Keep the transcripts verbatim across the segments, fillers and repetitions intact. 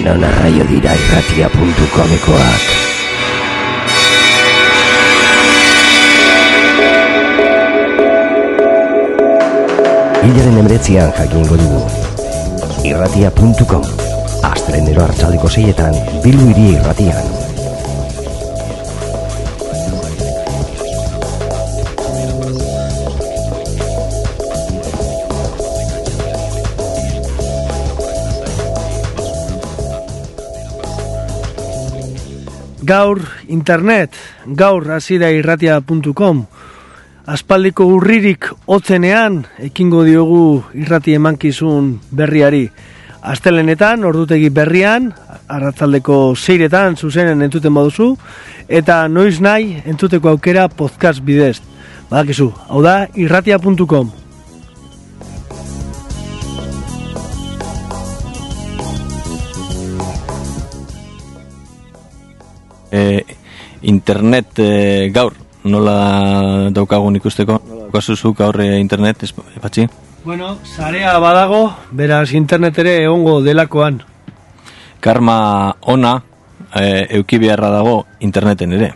denona aio dira irratia puntu comekoak. Hilaren emeretzian jakingo dugu. irratia puntu com. Astrenero arratsaldeko seietan, Bilbo hiri irratian. Gaur internet, gaur hasi da irratia puntu com. Aspaldiko urririk hotzenean ekingo diogu irrati emankizun berriari. Astelenetan, ordutegi berrian, arratsaldeko seiretan zuzenen entzuten baduzu, eta noiz nahi entzuteko aukera podcast bidez. Badakizu, hau da irratia puntu com. Eh, internet eh, gaur nola daukagun ikusteko, nola daukazuzuk gaur eh, internet, epatxi? Bueno, sarea badago, beraz internet ere egongo delakoan. Karma ona eh, euki beharra dago interneten ere.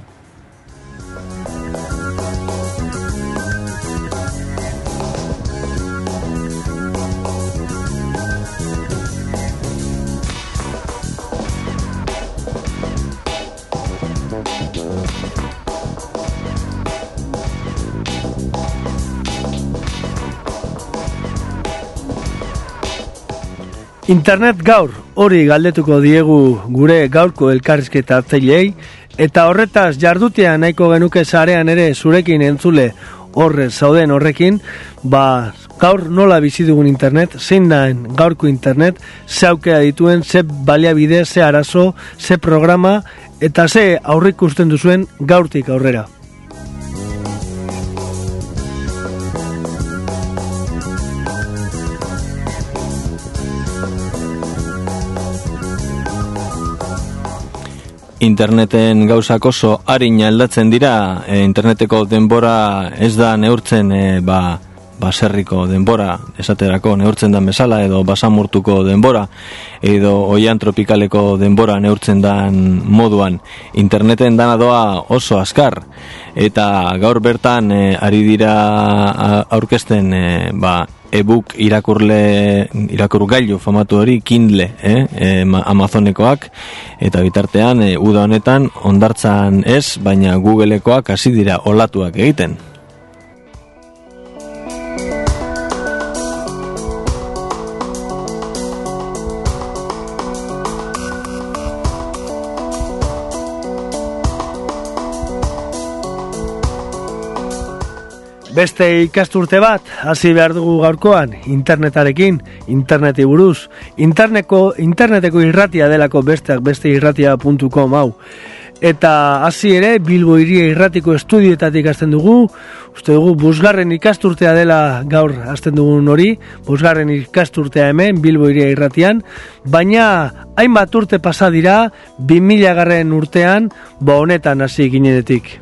Internet gaur, hori galdetuko diegu gure gaurko elkarrizketa hartzailei, eta horretaz jardutean nahiko genuke sarean ere zurekin entzule horre zauden horrekin, ba gaur nola bizi dugun internet, zein da gaurko internet, ze aukera dituen, ze baliabide, ze arazo, ze programa, eta ze aurrik usten duzuen gaurtik aurrera. Interneten gauzak oso arin aldatzen dira, e, interneteko denbora ez da neurtzen e, ba, baserriko denbora, esaterako neurtzen dan bezala, edo basamurtuko denbora, edo oian tropikaleko denbora neurtzen dan moduan. Interneten dana doa oso azkar, eta gaur bertan e, ari dira aurkezten e, ba, e-book irakurle irakurgailu famatu hori Kindle, eh, eh Amazonekoak, eta bitartean e, uda honetan hondartzan ez, baina Googlekoak hasi dira olatuak egiten. Beste ikasturte bat, hasi behar dugu gaurkoan, internetarekin, interneti buruz, interneko, interneteko irratia delako besteak beste irratia puntu com hau. Eta hasi ere, Bilbo hiria irratiko estudioetatik hasten dugu, uste dugu, bosgarren ikasturtea dela gaur hasten dugun hori, bosgarren ikasturtea hemen, Bilbo hiria irratian, baina hainbat urte pasa dira, bi mila garren urtean, ba honetan hasi ginenetik.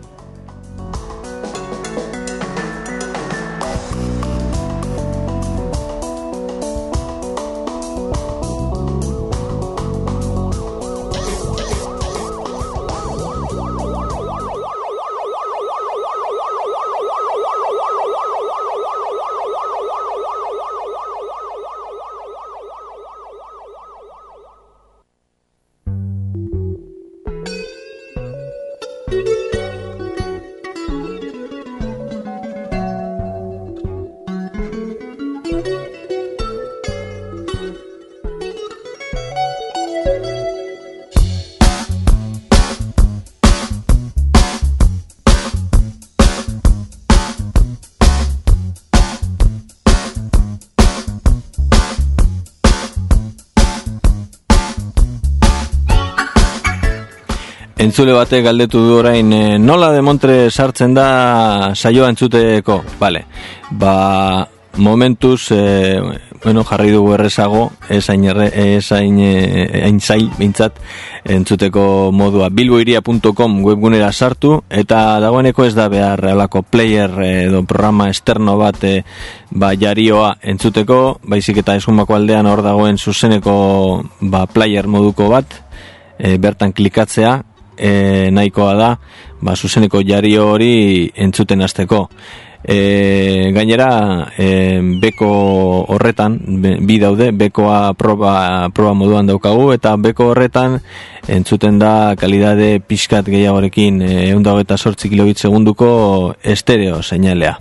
Entzule batek galdetu du orain, nola demontre sartzen da saioa entzuteko? Vale. Ba, momentuz, e, bueno, jarri dugu errezago, esain, erre, esain, esain zail, bintzat, entzuteko modua. bilboiria puntu com webgunera sartu, eta dagoeneko ez da behar alako player edo programa externo bat e, ba, jarioa entzuteko, baizik eta eskumako aldean hor dagoen zuzeneko ba, player moduko bat, e, bertan klikatzea, e, nahikoa da, ba, zuzeneko jario hori entzuten hasteko. E, gainera e, beko horretan bi daude, bekoa proba, proba moduan daukagu, eta beko horretan entzuten da kalidade pixkat gehiagorekin e, ehun eta hogeita zortzi kilobit segunduko estereo seinalea.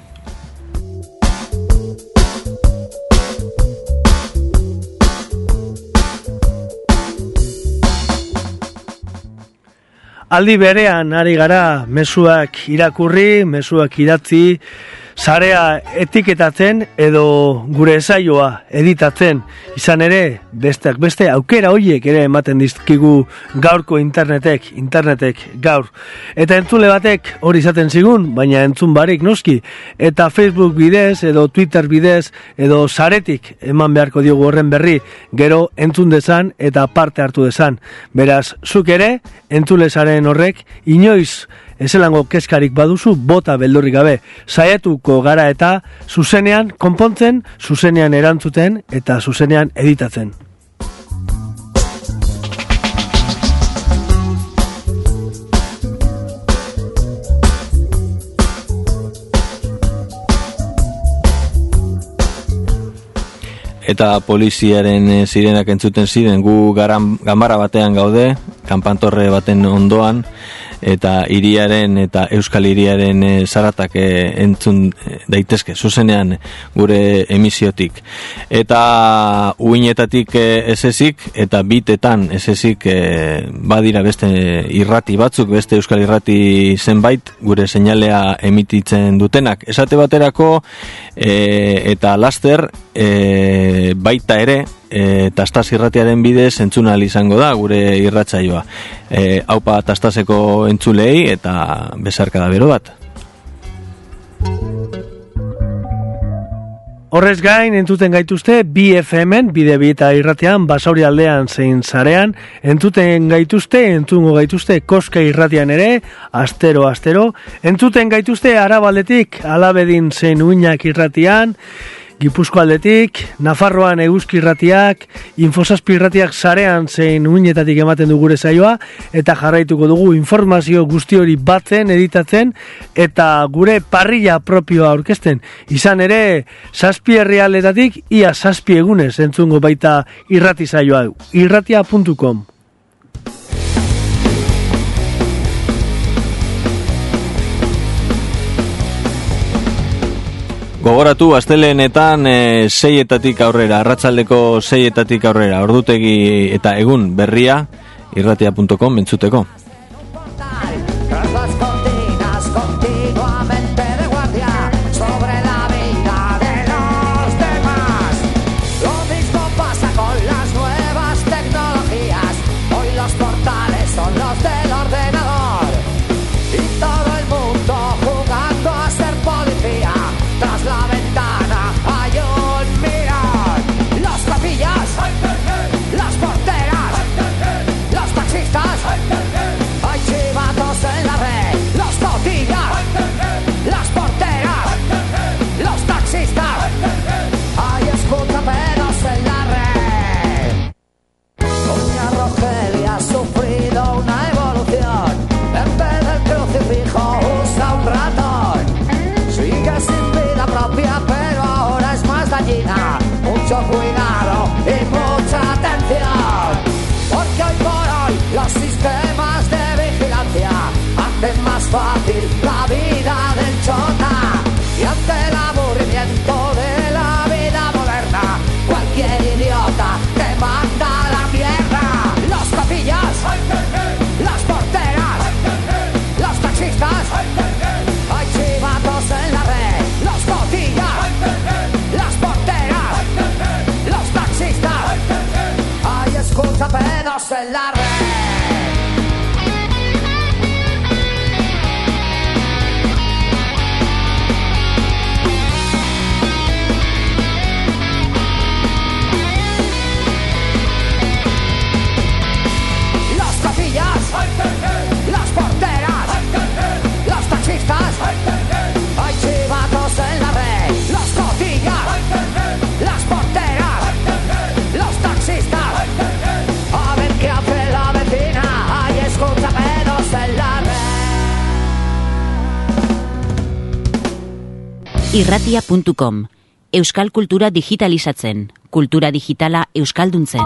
Aldi berean ari gara mezuak irakurri, mezuak idatzi, sarea etiketatzen edo gure saioa editatzen. Izan ere, besteak beste aukera horiek ere ematen dizkigu gaurko internetek, internetek gaur. Eta entzule batek hori izaten zigun, baina entzun barik noski. Eta Facebook bidez edo Twitter bidez edo saretik eman beharko diogu horren berri, gero entzun dezan eta parte hartu dezan. Beraz, zuk ere, entzule zaren horrek, inoiz ezelango keskarik baduzu, bota beldurrik gabe. Saiatuko gara eta zuzenean konpontzen, zuzenean erantzuten eta zuzenean editatzen. Eta poliziaren zirenak entzuten ziren, gu garan, gamara batean gaude, kanpantorre baten ondoan, eta hiriaren eta euskal hiriaren e, zaratak e, entzun daitezke, zuzenean gure emisiotik. Eta uinetatik e, esezik, eta bitetan esezik e, badira beste irrati batzuk, beste euskal irrati zenbait, gure seinalea emititzen dutenak. Esate baterako, e, eta laster, e, baita ere, E, Tastaz irratiaren bidez entzuna izango da gure irratsaioa. E, haupa Tastaseko entzulei eta besarka da bero bat. Horrez gain, entzuten gaituzte bi F M-en, bide bita irratian, Basauri aldean zein zarean, entzuten gaituzte, entzungo gaituzte, Koska irratian ere, astero, astero, entzuten gaituzte Arabaldetik, Alabedin zein Uinak irratian, Gipuzko aldetik, Nafarroan Eguzki irratiak, Infosazpi irratiak sarean zein uinetatik ematen du gure saioa, eta jarraituko dugu informazio guzti hori batzen, editatzen, eta gure parrilla propioa aurkezten. Izan ere, zazpi herrialdetatik, ia zazpi egunez entzungo baita irrati saioa, irratia puntu com. Gogoratu, astelehenetan e, seietatik aurrera, arratsaldeko seietatik aurrera, ordutegi eta egun berria, irratia puntu com entzuteko. Mucho cuidado y mucha atención, porque hoy por hoy los sistemas de vigilancia hacen más fácil la vida del chota, y ante el aburrimiento de la vida moderna cualquier idiota te manda a la mierda. Los copillas, las porteras, los taxistas, hay chivatos en la red, los cotillas, las porteras, los taxistas, hay escuchapedos en la red. irratia puntu com. Euskal kultura digitalizatzen, kultura digitala euskalduntzen.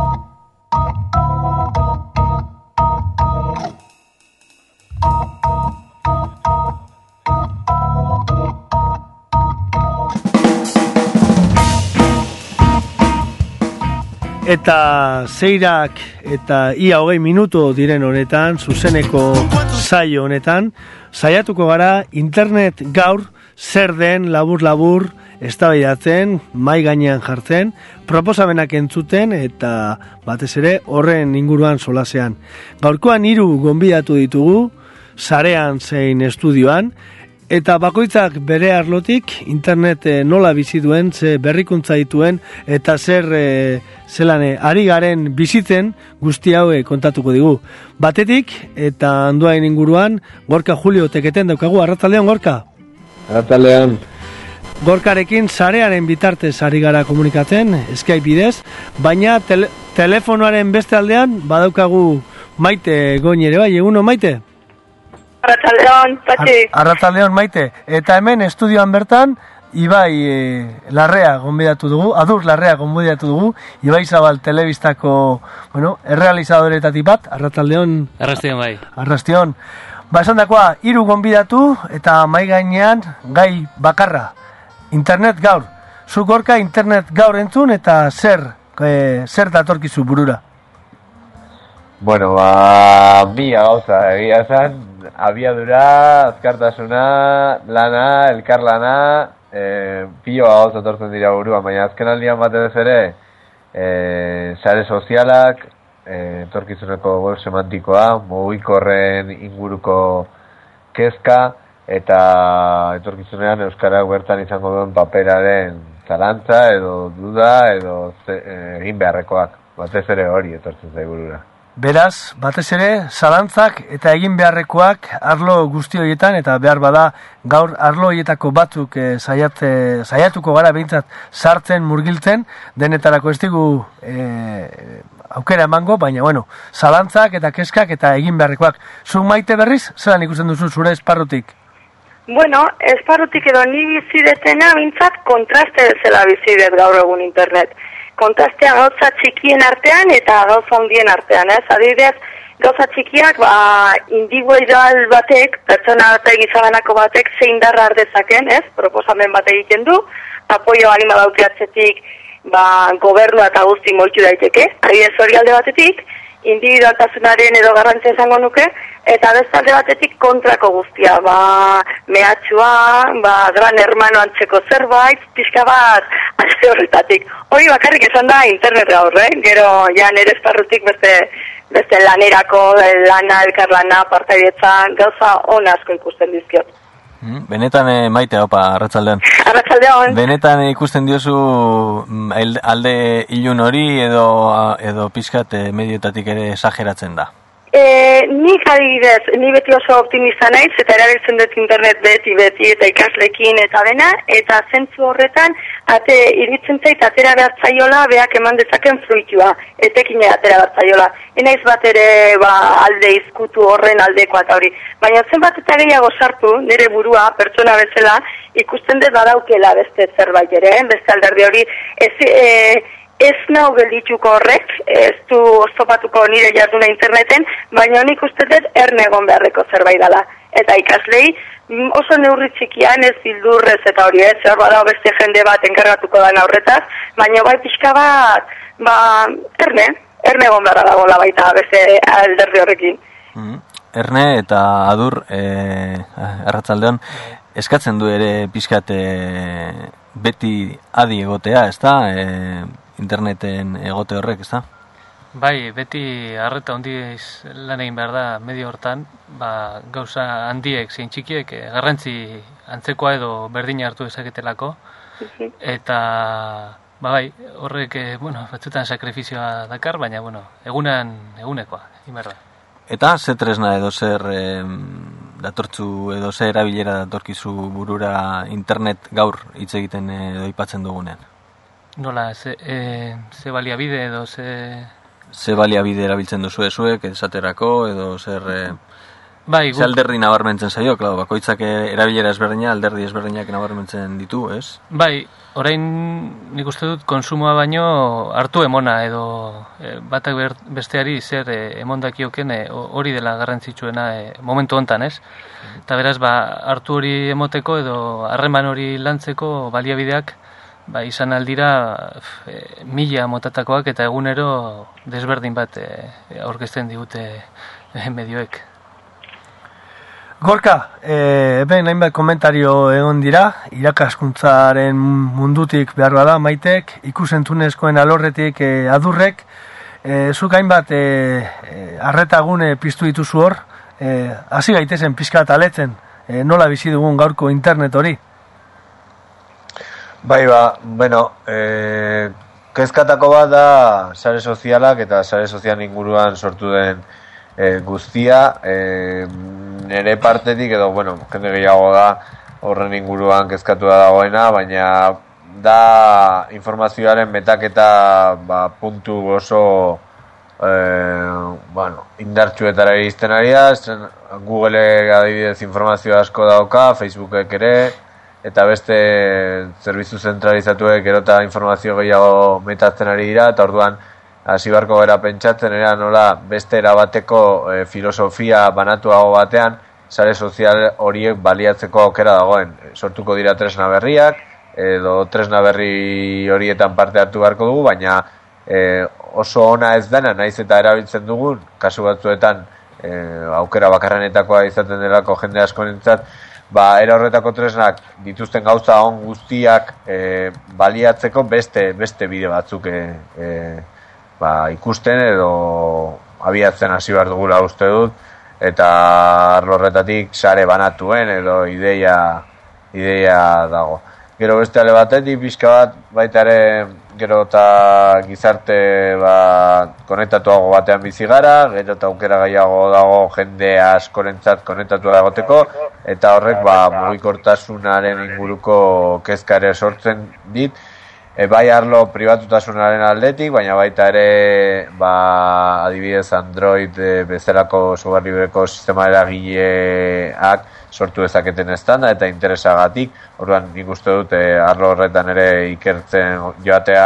Eta zeirak eta ia hogei minutu diren honetan, zuzeneko saio honetan, saiatuko gara internet gaur zer den labur-labur eztabaidatzen, mai gainean jartzen, proposamenak entzuten eta batez ere horren inguruan solasean. Gaurkoan hiru gonbidatu ditugu, sarean zein estudioan, eta bakoitzak bere arlotik internet eh, nola bizi duen, ze berrikuntza dituen eta zer eh, zelan eh, ari garen bizitzen guzti hau eh, kontatuko digu. Batetik eta anduain inguruan Gorka Julio teketen daukagu. Arratsaldean, Gorka. Arratsaldean. Gorkarekin sarearen bitartez ari gara komunikatzen, Skype bidez, baina tele telefonoaren beste aldean badaukagu Maite Goñi ere bai. Eguno, Maite? Arratsaldeon, Patxi. Ar Arratsaldeon, Maite. Eta hemen estudioan bertan Ibai e, Larrea gonbidatu dugu, Adur Larrea gonbidatu dugu, Ibai Zabal telebistako, bueno, errealizadoretatik bat. Arratsaldeon. Arratsaldeon bai. Arratsaldeon. Ba, esandakoa, hiru gonbidatu eta mai gainean gai bakarra. Internet gaur. Zu, Gorka, internet gaur entzun eta zer e, zer datorkizu burura? Bueno, ba, bi gauza, egia esan, abiadura, azkartasuna, lana, elkarlana, e, pilo gauza tortzen dira buruan, baina azken aldian batez ere, e, sare sozialak, e, torkizuneko web semantikoa, mugikorren inguruko kezka, eta etorkizunean euskarak bertan izango duen paperaren zalantza edo duda edo ze, e, egin beharrekoak, batez ere hori etortzen zaiburura. Beraz, batez ere, zalantzak eta egin beharrekoak arlo guzti horietan, eta behar bada gaur arlo horietako batzuk e, saiate, saiatuko gara behintzat sartzen, murgiltzen, denetarako ez digu e, aukera emango, baina, bueno, zalantzak eta keskak eta egin beharrekoak. Zuk, Maite, berriz, zelan ikusten duzu zure esparrutik? Bueno, esparrutik edo ni bizidetena bintzat kontraste zela bizidet gaur egun internet. Kontrastea gauza txikien artean eta gauza handien artean, ez? Adibidez, gauza txikiak, ba, individual batek, pertsona batek, gizabanako batek, zein darra ardezaken, ez? Proposamen bat egiten du, apoio anima daukiatzetik, ba, gobernua eta guzti moltxu daiteke, adibidez hori alde batetik, individualtasunaren edo garrantzia izango nuke, eta bestalde batetik kontrako guztia, ba, mehatxua, ba, gran hermano antzeko zerbait, pixka bat, azte horretatik. Hori bakarrik esan da internet gaur, eh? Gero, ja, nire esparrutik beste, beste lanerako, lana, elkarlana, partaidetza, gauza on asko ikusten dizkiot. Benetan, e, Maite, opa, arratsaldean. Arratsaldean. Benetan ikusten diozu alde ilun hori edo edo pixkat e, medioetatik ere esageratzen da? E, nik adibidez, ni beti oso optimista naiz, eta erabiltzen dut internet beti, beti, eta ikaslekin eta dena, eta zentzu horretan, ate iritzen zait, atera behartzaiola, beak eman dezaken fruitua, etekine atera behartzaiola. Enaiz bat ere, ba, alde izkutu horren aldekoa eta hori. Baina zenbat eta gehiago sartu, nire burua, pertsona bezala, ikusten dut badaukela beste zerbait ere, eh? Beste alderdi hori, ez... E, Ez nau geldituko horrek, ez du oztopatuko nire jarduna interneten, baina nik uste dut erne egon beharreko zerbait dela. Eta ikaslei oso neurri txikian ez bildurrez eta hori ez, hor bada beste jende bat enkargatuko da horretaz, baina bai pixka bat, ba, erne, erne egon beharra dagoela baita beste alderdi horrekin. Mm-hmm. Erne eta Adur, e, arratsaldean, eskatzen du ere pixkat e, beti adi egotea, ez da? E, interneten egote horrek, ez da? Bai, beti arreta handiz lan egin behar da medio hortan, ba, gauza handiek, zein txikiek, garrantzi antzekoa edo berdina hartu ezaketelako, eta ba, bai, horrek, bueno, batzutan sakrifizioa dakar, baina, bueno, egunan, egunekoa, egin behar da. Eta ze tresna edo zer e, datortzu edo zer erabilera datorkizu burura internet gaur hitz egiten edo aipatzen dugunean? Nola, ze, e, ze baliabide edo ze... Ze baliabide erabiltzen duzu ezuek, esaterako, edo zer... E, Bai, Ze alderdi nabarmentzen zaio, klar, bakoitzak erabilera ezberdina, alderdi ezberdinak nabarmentzen ditu, ez? Bai, orain nik uste dut konsumoa baino hartu emona edo e, batak ber, besteari zer e, emondakioken e, hori dela garrantzitsuena e, momentu hontan, ez? Eta beraz, ba, hartu hori emoteko edo harreman hori lantzeko baliabideak ba, izan aldira e, mila motatakoak eta egunero desberdin bat e, aurkezten digute e, medioek. Gorka, e, eben hainbat komentario egon dira, irakaskuntzaren mundutik behar bada Maitek, ikusentzunezkoen alorretik e, adurrek, e, zuk hainbat e, e, arretagune piztu dituzu hor, e, hasi gaitezen pizka aletzen, e, nola bizi dugun gaurko internet hori? Bai, ba, bueno, e, kezkatako bat da sare sozialak eta sare sozial inguruan sortu den e, guztia, e, nere partetik edo, bueno, jende gehiago da horren inguruan kezkatua dagoena, baina da informazioaren metaketa ba, puntu oso e, bueno, indartsuetara iristen ari da, Google adibidez informazio asko dauka, Facebookek ere, eta beste zerbitzu zentralizatuek erota informazio gehiago metatzen ari dira, eta orduan hasi beharko gara pentsatzen era nola beste erabateko e, filosofia banatuago batean sare sozial horiek baliatzeko aukera dagoen. Sortuko dira tresna berriak edo tresna berri horietan parte hartu beharko dugu, baina e, oso ona ez dena naiz eta erabiltzen dugun, kasu batzuetan e, aukera bakarrenetakoa izaten delako jende askorentzat, ba, era horretako tresnak dituzten gauza on guztiak e, baliatzeko beste beste bide batzuk e, e, ba, ikusten edo abiatzen hasi behar dugula uste dut, eta arlo horretatik sare banatuen edo ideia ideia dago. Gero beste ale batetik pixka bat baita ere gero eta gizarte ba, konektatuago batean bizi gara, gero eta aukera gehiago dago jende askorentzat konektatua egoteko, eta horrek ba, mugikortasunaren inguruko kezka ere sortzen dit, E, bai arlo pribatutasunaren aldetik, baina baita ere ba, adibidez Android e, bezalako software libreko sistema eragileak sortu dezaketen estanda eta interesagatik, orduan nik uste dut e, arlo horretan ere ikertzen joatea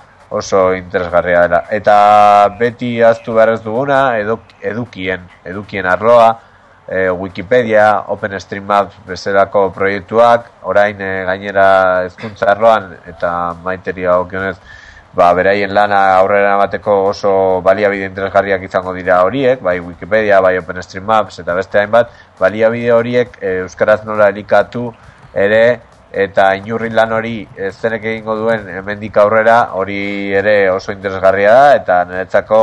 oso interesgarria dela. Eta beti ahaztu behar ez duguna eduk, edukien, edukien arloa, E, Wikipedia, OpenStreetMap bezalako proiektuak, orain e, gainera hezkuntza arloan eta Maiteria okionez, ba, beraien lana aurrera emateko oso baliabide interesgarriak izango dira horiek, bai Wikipedia, bai OpenStreetMaps eta beste hainbat, baliabide horiek e, euskaraz nola elikatu ere, eta inurri lan hori e, zenek egingo duen hemendik aurrera, hori ere oso interesgarria da, eta niretzako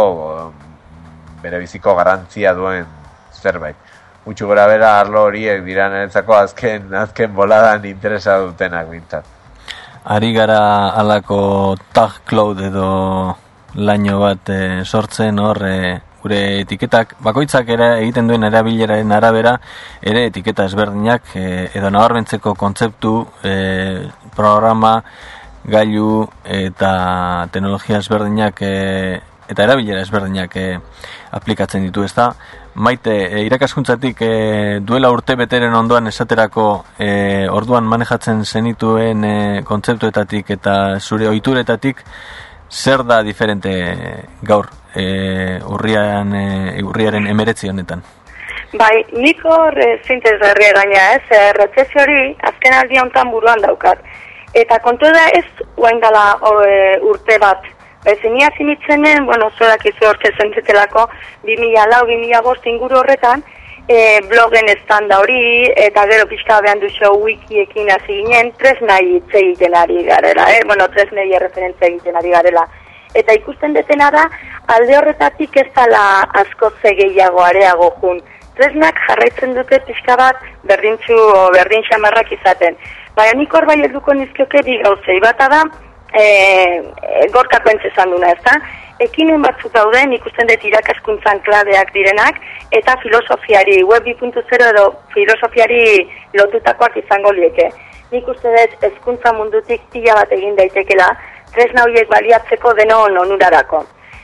bere biziko garrantzia duen zerbait. Gutxu gora bera arlo horiek dira niretzako azken, azken boladan interesa dutenak bintzat. Ari gara alako tag cloud edo laino bat e, sortzen hor e, gure etiketak, bakoitzak ere egiten duen erabileraren arabera ere etiketa ezberdinak e, edo nabarmentzeko kontzeptu, e, programa, gailu eta teknologia ezberdinak e, eta erabilera ezberdinak e, aplikatzen ditu, ezta? Maite, e, irakaskuntzatik e, duela urte beteren ondoan esaterako e, orduan manejatzen zenituen e, kontzeptuetatik eta zure ohituretatik zer da diferente gaur e, urrian, e, urriaren emeretzi honetan? Bai, nik hor e, zintezgarria gaina ez, e, rezesio hori azken aldi honetan buruan daukat. Eta kontu da ez guain dela e, urte bat. Ezenia zinitzenen, bueno, zorak izu horke zentzetelako, bi mila lau, bi mila bost inguru horretan, e, blogen estanda hori, eta gero pixka behan duxo wikiekin hasi ginen, tresnai hitz egiten ari garela, eh? Bueno, tresnei erreferentzia egiten ari garela. Eta ikusten detena da, alde horretatik ez dala asko gehiago areago jun. Tresnak jarraitzen dute pixka bat berdintzu o berdin xamarrak izaten. Baina nik hor bai helduko nizkioke bi gauzei bata da, E, e, gorkako entzezan duna, ez da? Ekimen batzuk dauden, ikusten dut irakaskuntzan klabeak direnak, eta filosofiari, web bi puntu zero edo filosofiari lotutakoak izango lieke. Nik uste dut hezkuntza mundutik pila bat egin daitekela, tresna horiek baliatzeko denon onurarako.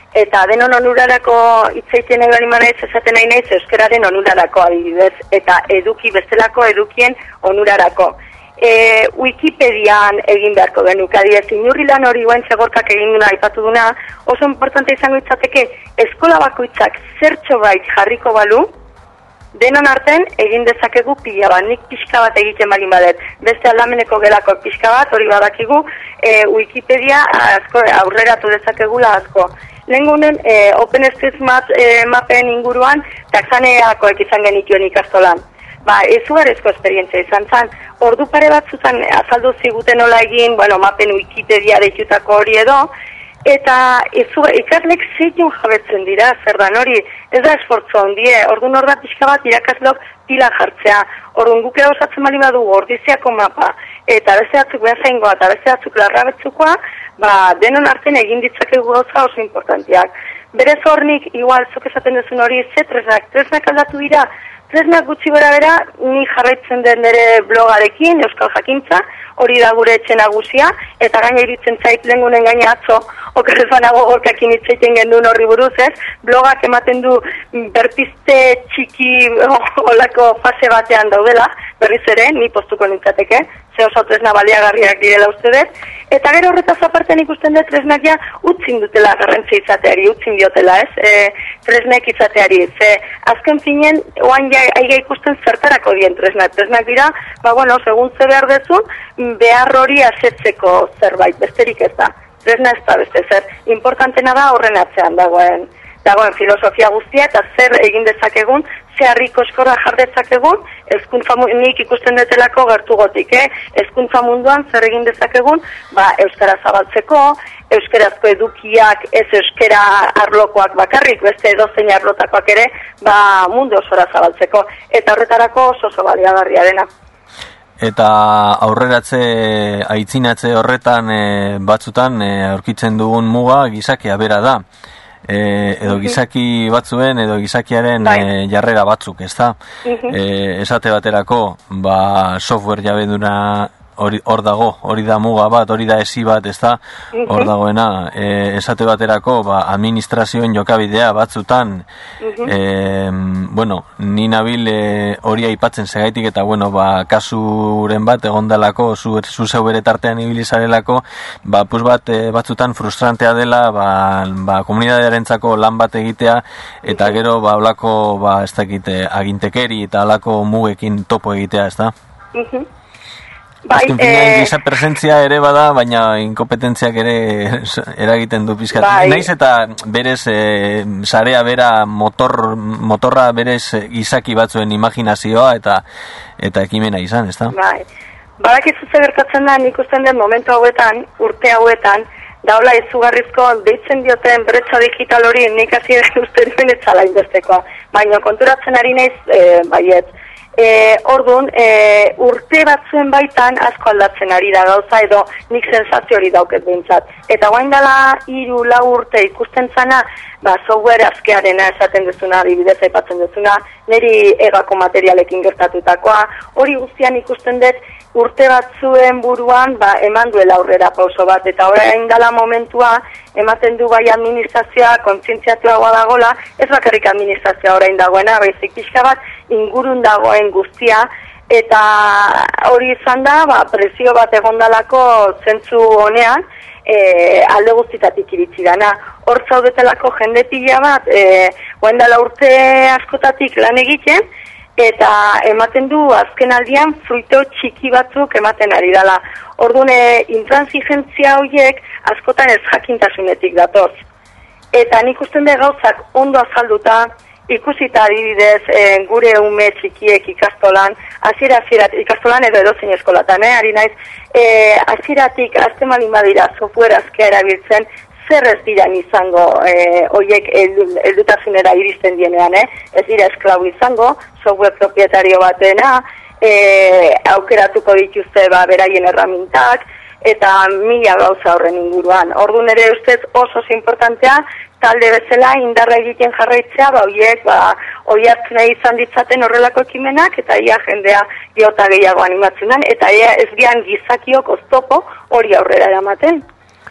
Eta denon onurarako hitzaiten nahi bali manaiz, esaten nahi naiz euskararen onurarako adibidez, eta eduki bestelako edukien onurarako. E, Wikipedian egin beharko genuke, adibidez, inurrilan hori guen Zegorkak egin duna, aipatu duna, oso importante izango itzateke, eskola bakoitzak zertxo bait jarriko balu, denon arten egin dezakegu pila bat, nik pixka bat egiten balin badet, beste aldameneko gelako pixka bat, hori badakigu, e, Wikipedia asko aurreratu dezakegula asko. Lehengunen, e, OpenStreetMap e, mapen inguruan, taxaneakoek izan genituen ikastolan. Ba, izugarrizko esperientzia izan zen, ordu pare batzutan azaldu ziguten nola egin, bueno, mapen Wikipedia deitutako hori edo, eta izu, ikaslek zeiun jabetzen dira, zer dan hori, ez da esfortzu handie, ordu norda pixka bat irakaslok pila jartzea, ordu guke osatzen bali badu ordiziako mapa, eta beste batzuk behazaingoa, eta beste batzuk larrabetzukoa, ba, denon arten egin ditzakegu gauza oso importantiak. Berez hornik, igual, zok esaten duzun hori, ze tresnak, tresnak aldatu dira, tresnak gutxi bera bera, ni jarraitzen den nire blogarekin, Euskal Jakintza, hori da gure etxe nagusia, eta gaina iritzen zait lehengunen gaina atzo, okerrez banago gorkakin itzaiten gendun horri buruz ez, blogak ematen du berpizte txiki olako fase batean daudela, berriz ere, ni postuko nintzateke, ze oso tresna baliagarriak direla uste dut, eta gero horretaz aparten ikusten dut tresnak ja utzin dutela garrantzi izateari, utzin diotela ez, e, tresnek izateari, ze azken finen, oan ja aiga ikusten zertarako dien tresnak, tresnak dira, ba bueno, segun ze behar dezun, behar hori asetzeko zerbait, besterik ez da. Tresna ez da beste zer. Importantena da horren atzean dagoen, dagoen filosofia guztia eta zer egin dezakegun, ze harriko eskorra jardezakegun, hezkuntza nik ikusten detelako gertugotik, eh? Hezkuntza munduan zer egin dezakegun, ba, euskara zabaltzeko, euskarazko edukiak ez euskara arlokoak bakarrik, beste edozein arlotakoak ere, ba, mundu osora zabaltzeko. Eta horretarako oso oso baliagarria dena. Eta aurreratze, aitzinatze horretan e, batzutan e, aurkitzen dugun muga gizakia bera da. E, edo gizaki batzuen, edo gizakiaren e, jarrera batzuk, ez da? E, esate baterako, ba, software jabeduna hori hor dago, hori da muga bat, hori da esi bat, ez da? Hor dagoena, e, esate baterako, ba, administrazioen jokabidea batzutan, e, bueno, ni nabil e, hori aipatzen segaitik, eta, bueno, ba, kasuren bat, egondalako, zu, zu zeu bere tartean ibilizarelako, ba, puz bat, e, batzutan frustrantea dela, ba, ba, komunidadearentzako lan bat egitea, eta gero, ba, olako, ba, ez dakite, agintekeri, eta olako mugekin topo egitea, ez da? Bai, azken finean, giza presentzia ere bada, baina inkopetentziak ere eragiten du pizkat. Bai. Naiz eta berez e, sarea bera motor, motorra berez gizaki batzuen imaginazioa eta eta ekimena izan, ez da? Bai. Badakizu ze gertatzen da, nik usten den momentu hauetan, urte hauetan, daula izugarrizko deitzen dioten bretxa digital hori nik hasi uste duen etzala inbestekoa. Baina konturatzen ari naiz, e, baiet, E, orduan, e, urte batzuen baitan asko aldatzen ari da gauza edo nik sensazio hori dauket behintzat. Eta guain dela hiru lau urte ikusten zana, ba, software askearena esaten duzuna, adibidez aipatzen duzuna, niri egako materialekin gertatutakoa, hori guztian ikusten dut urte batzuen buruan ba, eman duela aurrera pauso bat, eta orain dela momentua ematen du bai administrazioa kontzientziatuagoa dagola, ez bakarrik administrazioa orain dagoena, baizik pixka bat ingurun dagoen guztia, eta hori izan da, ba, presio bat egondalako zentzu honean, e, alde guztitatik iritsi dana. Hor zaudetelako jende pila bat, e, dela urte askotatik lan egiten, eta ematen du azken aldian fruito txiki batzuk ematen ari dela. Orduan, e, intransigentzia horiek askotan ez jakintasunetik datoz. Eta nik usten de gauzak ondo azalduta, ikusita adibidez e, gure ume txikiek ikastolan, hasiera hasierat ikastolan edo edozein eskolatan, eh, ari naiz, e, hasieratik azten malin badira software askea erabiltzen, zer ez dira izango e, oiek heldutasunera iristen dienean, eh? Ez dira esklabu izango, software propietario batena, e, aukeratuko dituzte ba, beraien erramintak, eta mila gauza horren inguruan. Orduan ere ustez oso importantea, talde bezala indarra egiten jarraitzea, ba, oiek, ba, oiartzuna izan ditzaten horrelako ekimenak, eta ia jendea geota gehiago animatzen den, eta ia ez gian gizakiok oztopo hori aurrera eramaten.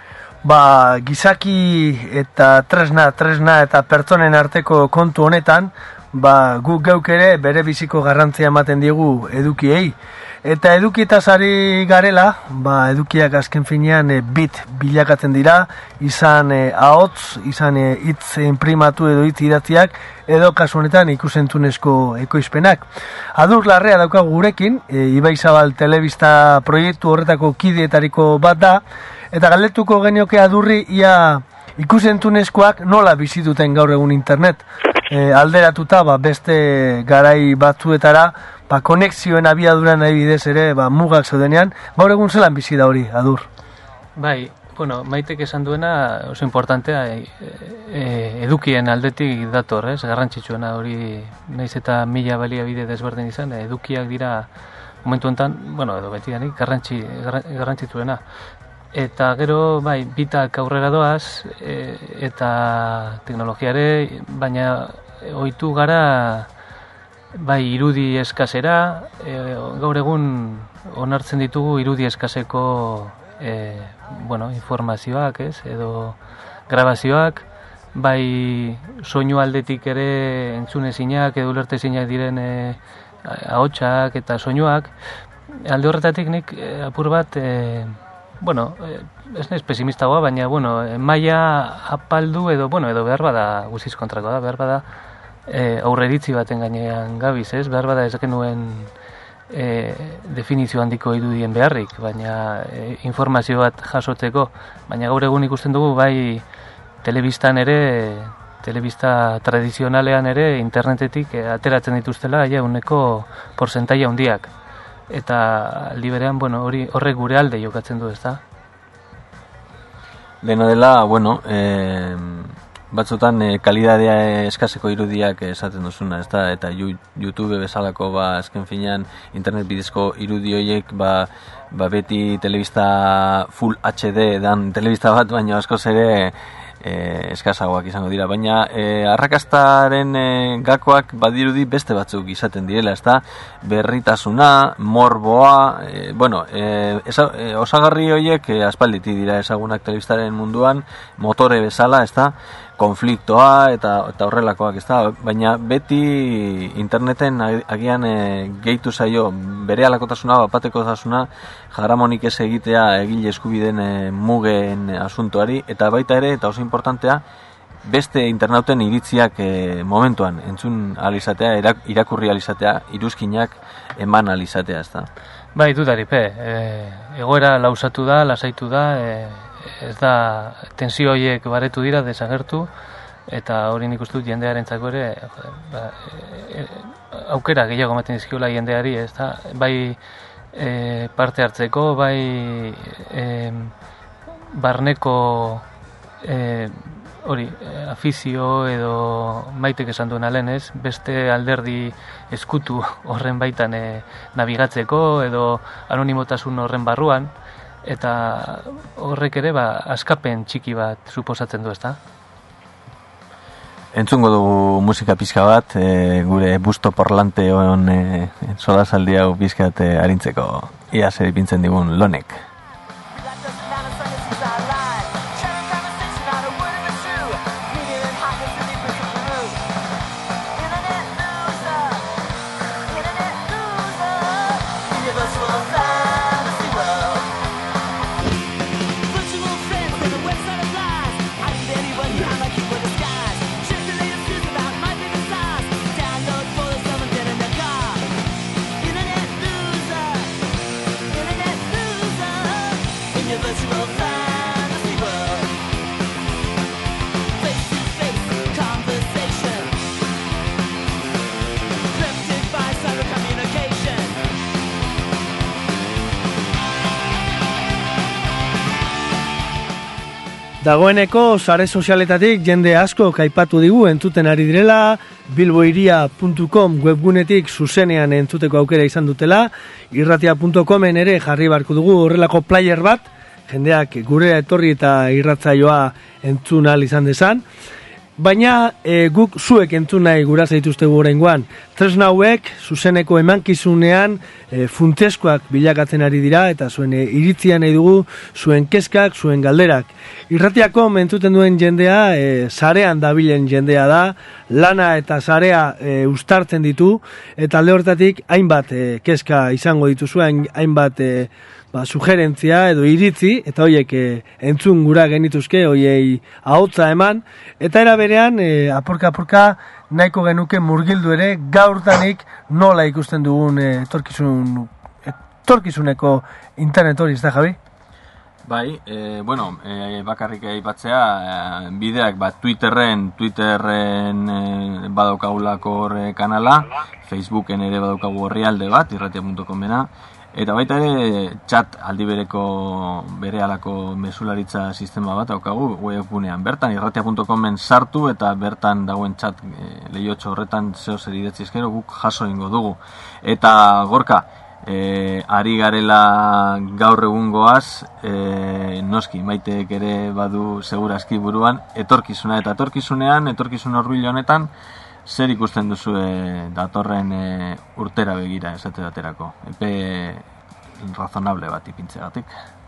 ba, gizaki eta tresna, tresna eta pertsonen arteko kontu honetan, ba, guk geuk ere bere biziko garrantzia ematen diegu edukiei. Eta edukietaz ari garela, ba, edukiak azken finean e, bit bilakatzen dira, izan e, ahots, izan e, hitz imprimatu edo hitz idatziak, edo kasu honetan ikusentzunezko ekoizpenak. Adur Larrea daukagu gurekin, e, Ibai Zabal telebista proiektu horretako kidietariko bat da, eta galdetuko genioke Adurri ia ikusentzunezkoak nola bizi duten gaur egun internet. E, alderatuta ba, beste garai batzuetara, ba, konexioen abiaduran adibidez ere ba, mugak zeudenean, gaur egun zelan bizi da hori, Adur? Bai, bueno, Maitek esan duena oso importantea e, e, edukien aldetik dator, ez? Garrantzitsuena hori, naiz eta mila baliabide desberdin izan, edukiak dira momentu honetan, bueno, edo betidanik, garrantzi, garrantzitsuena. Eta gero, bai, bitak aurrera doaz, e, eta teknologiare, baina ohitu gara, bai, irudi eskasera, e, gaur egun onartzen ditugu irudi eskaseko e, bueno, informazioak, ez, edo grabazioak, bai, soinu aldetik ere entzunezinak edo ulertezinak diren e, ahotsak eta soinuak. Alde horretatik nik e, apur bat, e, bueno, e, ez naiz pesimistagoa, baina, bueno, maila apaldu edo, bueno, edo behar bada guziz kontrako da, behar bada e, aurreritzi baten gainean gabiz, ez? Behar bada ez genuen e, definizio handiko irudien beharrik, baina e, informazio bat jasotzeko, baina gaur egun ikusten dugu bai telebistan ere, telebista tradizionalean ere internetetik e, ateratzen dituztela ja uneko porcentaia handiak. Eta aldi berean, bueno, hori horrek gure alde jokatzen du, ezta? Dena dela, bueno, eh, batzutan eh, kalidadea eskaseko irudiak esaten duzuna, ezta? Eta YouTube bezalako, ba, azken finean, internet bidezko irudi horiek, ba, ba beti telebista full H D dan telebista bat, baina askoz ere E, eskasagoak izango dira, baina e, arrakastaren e, gakoak badirudi beste batzuk izaten direla, ezta? Berritasuna, morboa, e, bueno, e, esa, e, osagarri horiek e, aspalditi dira ezagunak telebistaren munduan, motore bezala, ezta? Konfliktoa eta, eta horrelakoak, ezta? Baina beti interneten agian e, gehitu zaio bere alakotasuna, bapatekotasuna, jaramonik ez egitea egile eskubideen e, mugen asuntoari, eta baita ere, eta oso importantea, beste internauten iritziak e, momentuan entzun alizatea, irak, irakurri alizatea, iruzkinak eman alizatea, ezta? Bai, dudaripe, e, egoera lausatu da, lasaitu da, e, ez da tensio horiek baretu dira, desagertu, eta hori nik uste dut jendearentzako ere, ba, e, aukera gehiago ematen dizkiola jendeari, ez da, bai e, parte hartzeko, bai e, barneko e, hori, afizio edo Maitek esan duen alenez, beste alderdi eskutu horren baitan e, nabigatzeko edo anonimotasun horren barruan, eta horrek ere ba, askapen txiki bat suposatzen du, ezta? Entzungo dugu musika pizka bat, e, gure busto porlante hon e, solasaldi hau pizkat e, arintzeko ia zer ipintzen digun Lonek. Dagoeneko sare sozialetatik jende asko kaipatu digu entzuten ari direla, bilboiria puntu com webgunetik zuzenean entzuteko aukera izan dutela, irratia puntu comen ere jarri barko dugu horrelako player bat, jendeak gure etorri eta irratzaioa entzun ahal izan dezan. Baina e, guk zuek entzun nahi gura zaituztegu oraingoan. Tresna hauek zuzeneko emankizunean e, funteskoak bilakatzen ari dira eta zuen e, iritzia nahi dugu, zuen kezkak, zuen galderak. Irratiako mentzuten duen jendea e, sarean dabilen jendea da, lana eta sarea e, uztartzen ditu eta alde hortatik hainbat e, kezka izango dituzu, hainbat e, ba, sugerentzia edo iritzi, eta hoiek e, entzun gura genituzke, hoiei ahotza eman, eta era berean, e, apurka-apurka nahiko genuke murgildu ere, gaurtanik nola ikusten dugun e, etorkizun, etorkizuneko internet hori, ez da, Javi? Bai, e, bueno, e, bakarrik aipatzea, e, bideak bat Twitterren, Twitterren e, badaukagulako horre kanala, Facebooken ere badaukagu orrialde bat, irratia puntu com-ena, eta baita ere chat aldibereko berehalako mesularitza sistema bat daukagu webgunean. Bertan irratia puntu com-en sartu eta bertan dagoen chat e, lehiotxo horretan zeo zer idatzi eskero guk jaso ingo dugu. Eta Gorka, e, ari garela gaur egungoaz, e, noski Maiteek ere badu segurazki buruan etorkizuna eta etorkizunean, etorkizun hurbil honetan, zer ikusten duzu datorren e, urtera begira esate baterako? Epe razonable bat ipintzegatik.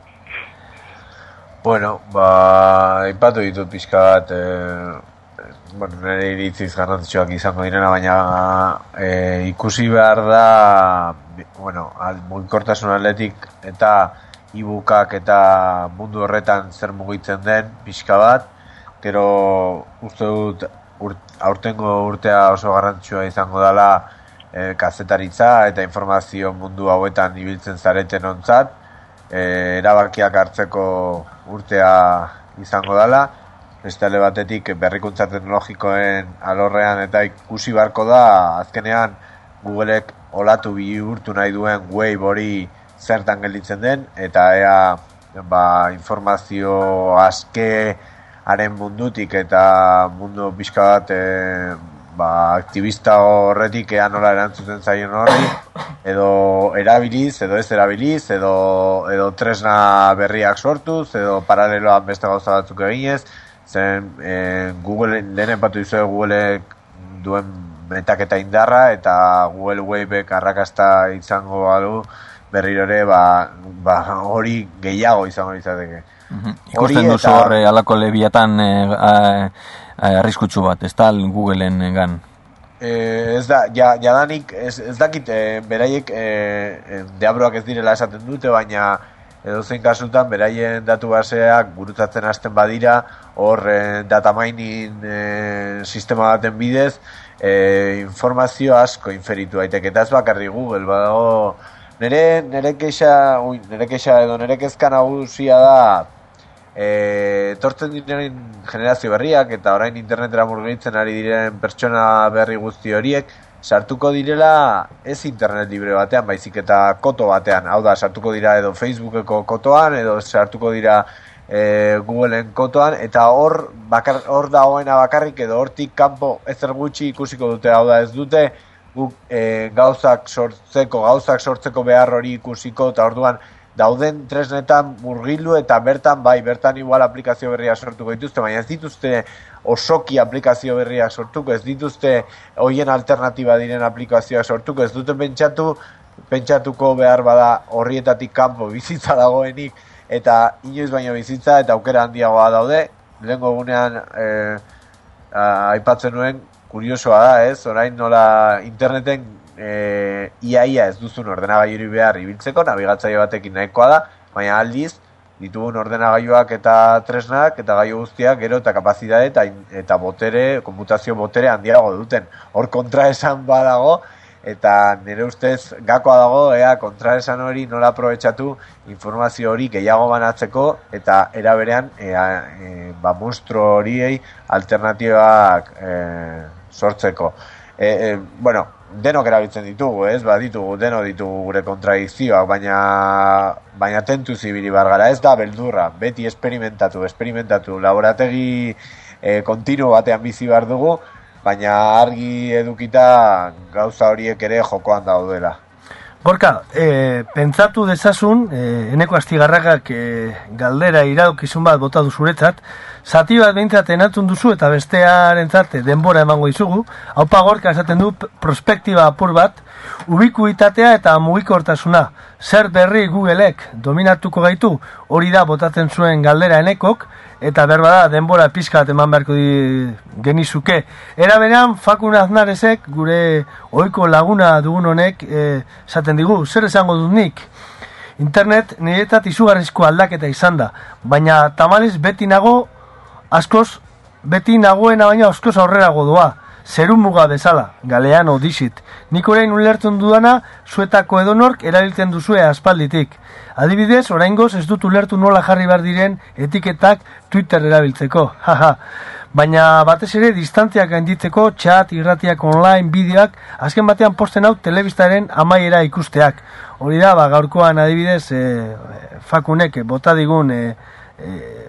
Bueno, ba, ipatu ditut pixka bat, e, bueno, nire iritziz garrantzitsuak izango direna, baina e, ikusi behar da, bueno, mugikortasun atletik eta e-bookak eta mundu horretan zer mugitzen den pixka bat, gero uste dut Urt, aurtengo urtea oso garrantzitsua izango dela e, kazetaritza eta informazio mundu hauetan ibiltzen zareten ontzat, e, erabakiak hartzeko urtea izango dela, beste alde batetik berrikuntza teknologikoen alorrean eta ikusi beharko da azkenean Googleek olatu bihurtu nahi duen wave hori zertan gelditzen den eta ea ba, informazio aske haren mundutik eta mundu pixka bat e, ba, aktivista horretik ea nola erantzuten zaion horri edo erabiliz, edo ez erabiliz edo, edo tresna berriak sortuz edo paraleloan beste gauza batzuk eginez zen e, Google, lehen batu izue Google duen metaketa indarra eta Google Waveek arrakasta izango balu berriro ere ba, ba, hori gehiago izango izateke. Uh-huh. Ikusten duzu eta... horre alako lebiatan arriskutsu bat, ez da Googleen gan? Eh, ez da, ja, jadanik, ez, ez dakit, eh, beraiek eh, deabroak ez direla esaten dute, baina edozein kasutan beraien datu baseak gurutatzen hasten badira, hor eh, data mining eh, sistema baten bidez, eh, informazio asko inferitu daiteke, eta ez bakarri Google, badago, nire, nire keixa, ui, nire keixa edo nire kezka nagusia da, E, tortzen diren generazio berriak eta orain internetera murgiltzen ari diren pertsona berri guzti horiek sartuko direla ez internet libre batean, baizik eta koto batean, hau da, sartuko dira edo Facebookeko kotoan edo sartuko dira e, Googleen kotoan eta hor bakar, hor dagoena bakarrik edo hortik kanpo ezer gutxi ikusiko dute, hau da, ez dute guk e, gauzak sortzeko gauzak sortzeko behar hori ikusiko eta orduan dauden tresnetan murgildu eta bertan, bai, bertan igual aplikazio berriak sortuko dituzte, baina ez dituzte osoki aplikazio berriak sortuko, ez dituzte hoien alternatiba diren aplikazioak sortuko, ez dute pentsatu, pentsatuko behar bada horrietatik kanpo bizitza dagoenik, eta inoiz baino bizitza eta aukera handiagoa daude, lehengo egunean e, aipatzen nuen, kuriosoa da, ez, orain nola interneten E, ia ia ez duzun ordenagailu behar ibiltzeko, nabigatzaile batekin nahikoa da, baina aldiz ditugun ordenagailuak eta tresnak eta gailu guztiak gero eta kapazitate eta, eta botere, konputazio botere handiago duten. Hor kontraesan badago eta nire ustez gakoa dago ea kontraesan hori nola aprobetxatu informazio hori gehiago banatzeko eta era berean ea, e, ba, monstro horiei alternatibak e, sortzeko. E, e, bueno, denok erabiltzen ditugu, ez? Ba, ditugu, denok ditugu gure kontradikzioak, baina baina tentu zibili bargara, ez da beldurra, beti esperimentatu, esperimentatu, laborategi e, kontinu batean bizi behar dugu, baina argi edukita gauza horiek ere jokoan daudela. Gorka, e, pentsatu dezazun, e, Eneko Astigarragak e, galdera iradokizun bat bota duzuretzat, zati bat behintzat enatun duzu eta bestearentzat denbora emango dizugu. Haupa Gorka esaten du prospektiba apur bat, ubikuitatea eta mugikortasuna. Zer berri Googleek dominatuko gaitu, hori da botatzen zuen galdera Enekok, eta berbada denbora pizka bat eman beharko di, genizuke. Era berean, Fakun Aznarezek, gure ohiko laguna dugun honek, esaten digu, zer esango dut nik? Internet niretzat izugarrizko aldaketa izan da, baina tamaliz beti nago, askoz, beti nagoena baina askoz aurrerago doa. Zerun muga bezala, Galeano dizit. Nik orain ulertzen dudana, zuetako edonork erabiltzen duzue aspalditik. Adibidez, oraingoz ez dut ulertu nola jarri behar diren etiketak Twitter erabiltzeko. Haha. Baina batez ere distantziak gainditzeko, chat, irratiak online, bideoak, azken batean posten hau telebistaren amaiera ikusteak. Hori da, ba, gaurkoan adibidez, e, Fakunek bota digun e, e,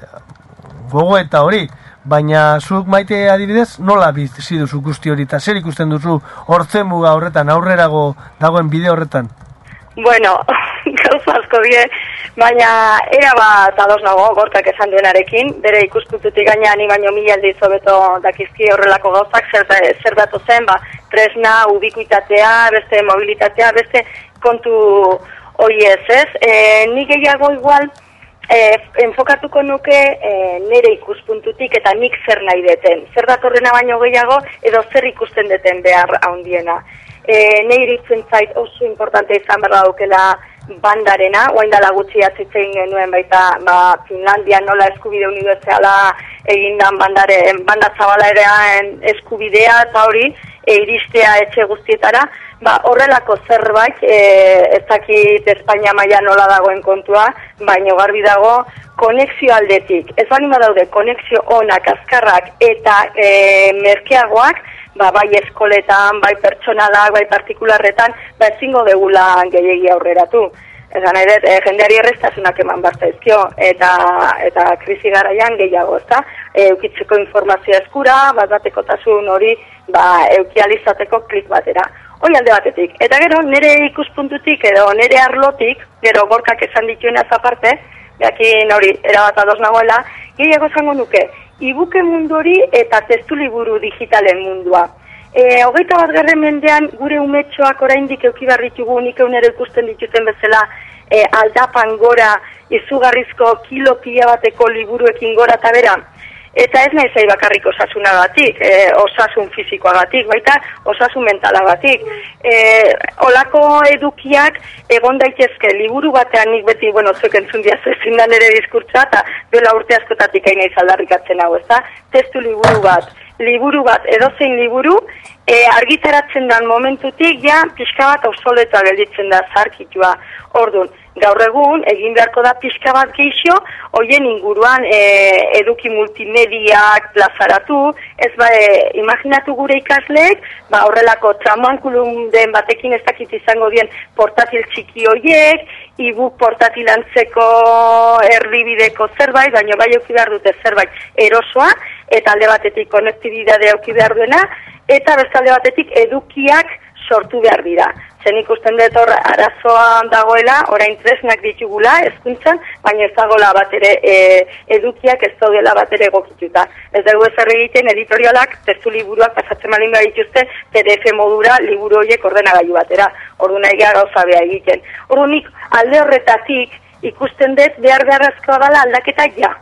gogo eta hori. Baina zuk maite adibidez, nola bizi duzu guzti hori, eta zer ikusten duzu hortzen muga horretan, aurrerago dagoen bide horretan? Bueno, gauza asko die, baina era bat ados nago Gorkak esan duenarekin, bere ikuspuntutik gaina ni baino mila aldiz hobeto dakizki horrelako gauzak, zer, zer datu zen, ba, tresna, ubikuitatea, beste mobilitatea, beste kontu hori ez ez. E, ni gehiago igual, E, enfokatuko nuke e, nire ikuspuntutik eta nik zer nahi deten. Zer datorrena baino gehiago edo zer ikusten deten behar handiena. E, nire iritzen zait oso importante izan behar daukela bandarena, oain dala gutxi atzitzen genuen baita ba, Finlandia nola eskubide unibertsala egindan bandaren, banda zabalarean eskubidea eta hori e, iristea etxe guztietara. Ba, horrelako zerbait, e, ez dakit Espainia maila nola dagoen kontua, baino garbi dago konexio aldetik. Ez bani badaude konexio onak, azkarrak eta e, merkeagoak, ba, bai eskoletan, bai pertsonalak, bai partikularretan, ba, ezingo degula gehiegi aurreratu. Esan nahi dut, e, jendeari erreztasunak eman barta ezkio, eta, eta krisi garaian gehiago, ezta? E, eukitzeko informazioa eskura, bat batekotasun hori, ba, eukializateko klik batera. Hoi alde batetik. Eta gero, nire ikuspuntutik edo nire arlotik, gero Gorkak esan dituenaz aparte, behakin hori, erabat ados nagoela, gehiago zango nuke, ibuke mundu hori eta testu liburu digitalen mundua. E, hogeita bat garren mendean, gure umetxoak oraindik eukibarritugu nik eunero ikusten dituten bezala, e, aldapan gora, izugarrizko kilo pila bateko liburuekin gora eta bera. Eta ez nahi zai bakarrik osasunagatik, e, osasun fizikoagatik, baita osasun mentalagatik. E, olako edukiak egon daitezke liburu batean nik beti, bueno, zuek entzun diaz ezin da nire diskurtza, eta duela urte askotatik hain nahi zaldarrikatzen hau, ez da? Testu liburu bat, liburu bat, edozein liburu, e, argitaratzen dan momentutik, ja, pixka bat obsoletoa gelditzen da, zarkitua. Orduan, gaur egun, egin beharko da pixka bat geixo, hoien inguruan e, eduki multimediak plazaratu, ez ba, e, imaginatu gure ikasleek, ba, horrelako tramankulum den batekin ez dakit izango dien portatil txiki hoiek, e-book portatil antzeko erdibideko zerbait, baina bai euki behar dute zerbait erosoa, eta alde batetik konektibidadea euki behar duena, eta beste alde batetik edukiak sortu behar dira. Zen ikusten dut hor arazoa dagoela, orain tresnak ditugula hezkuntzan, baina ez dagoela bat ere e, edukiak ez daudela bat ere egokituta. Ez dugu ezer egiten editorialak testu liburuak pasatzen malin behar dituzte P D F modura liburu horiek ordenagailu batera. Ordu nahi gara gauza beha egiten. Ordu nik alde horretatik ikusten dut behar beharrezkoa dela aldaketa ja.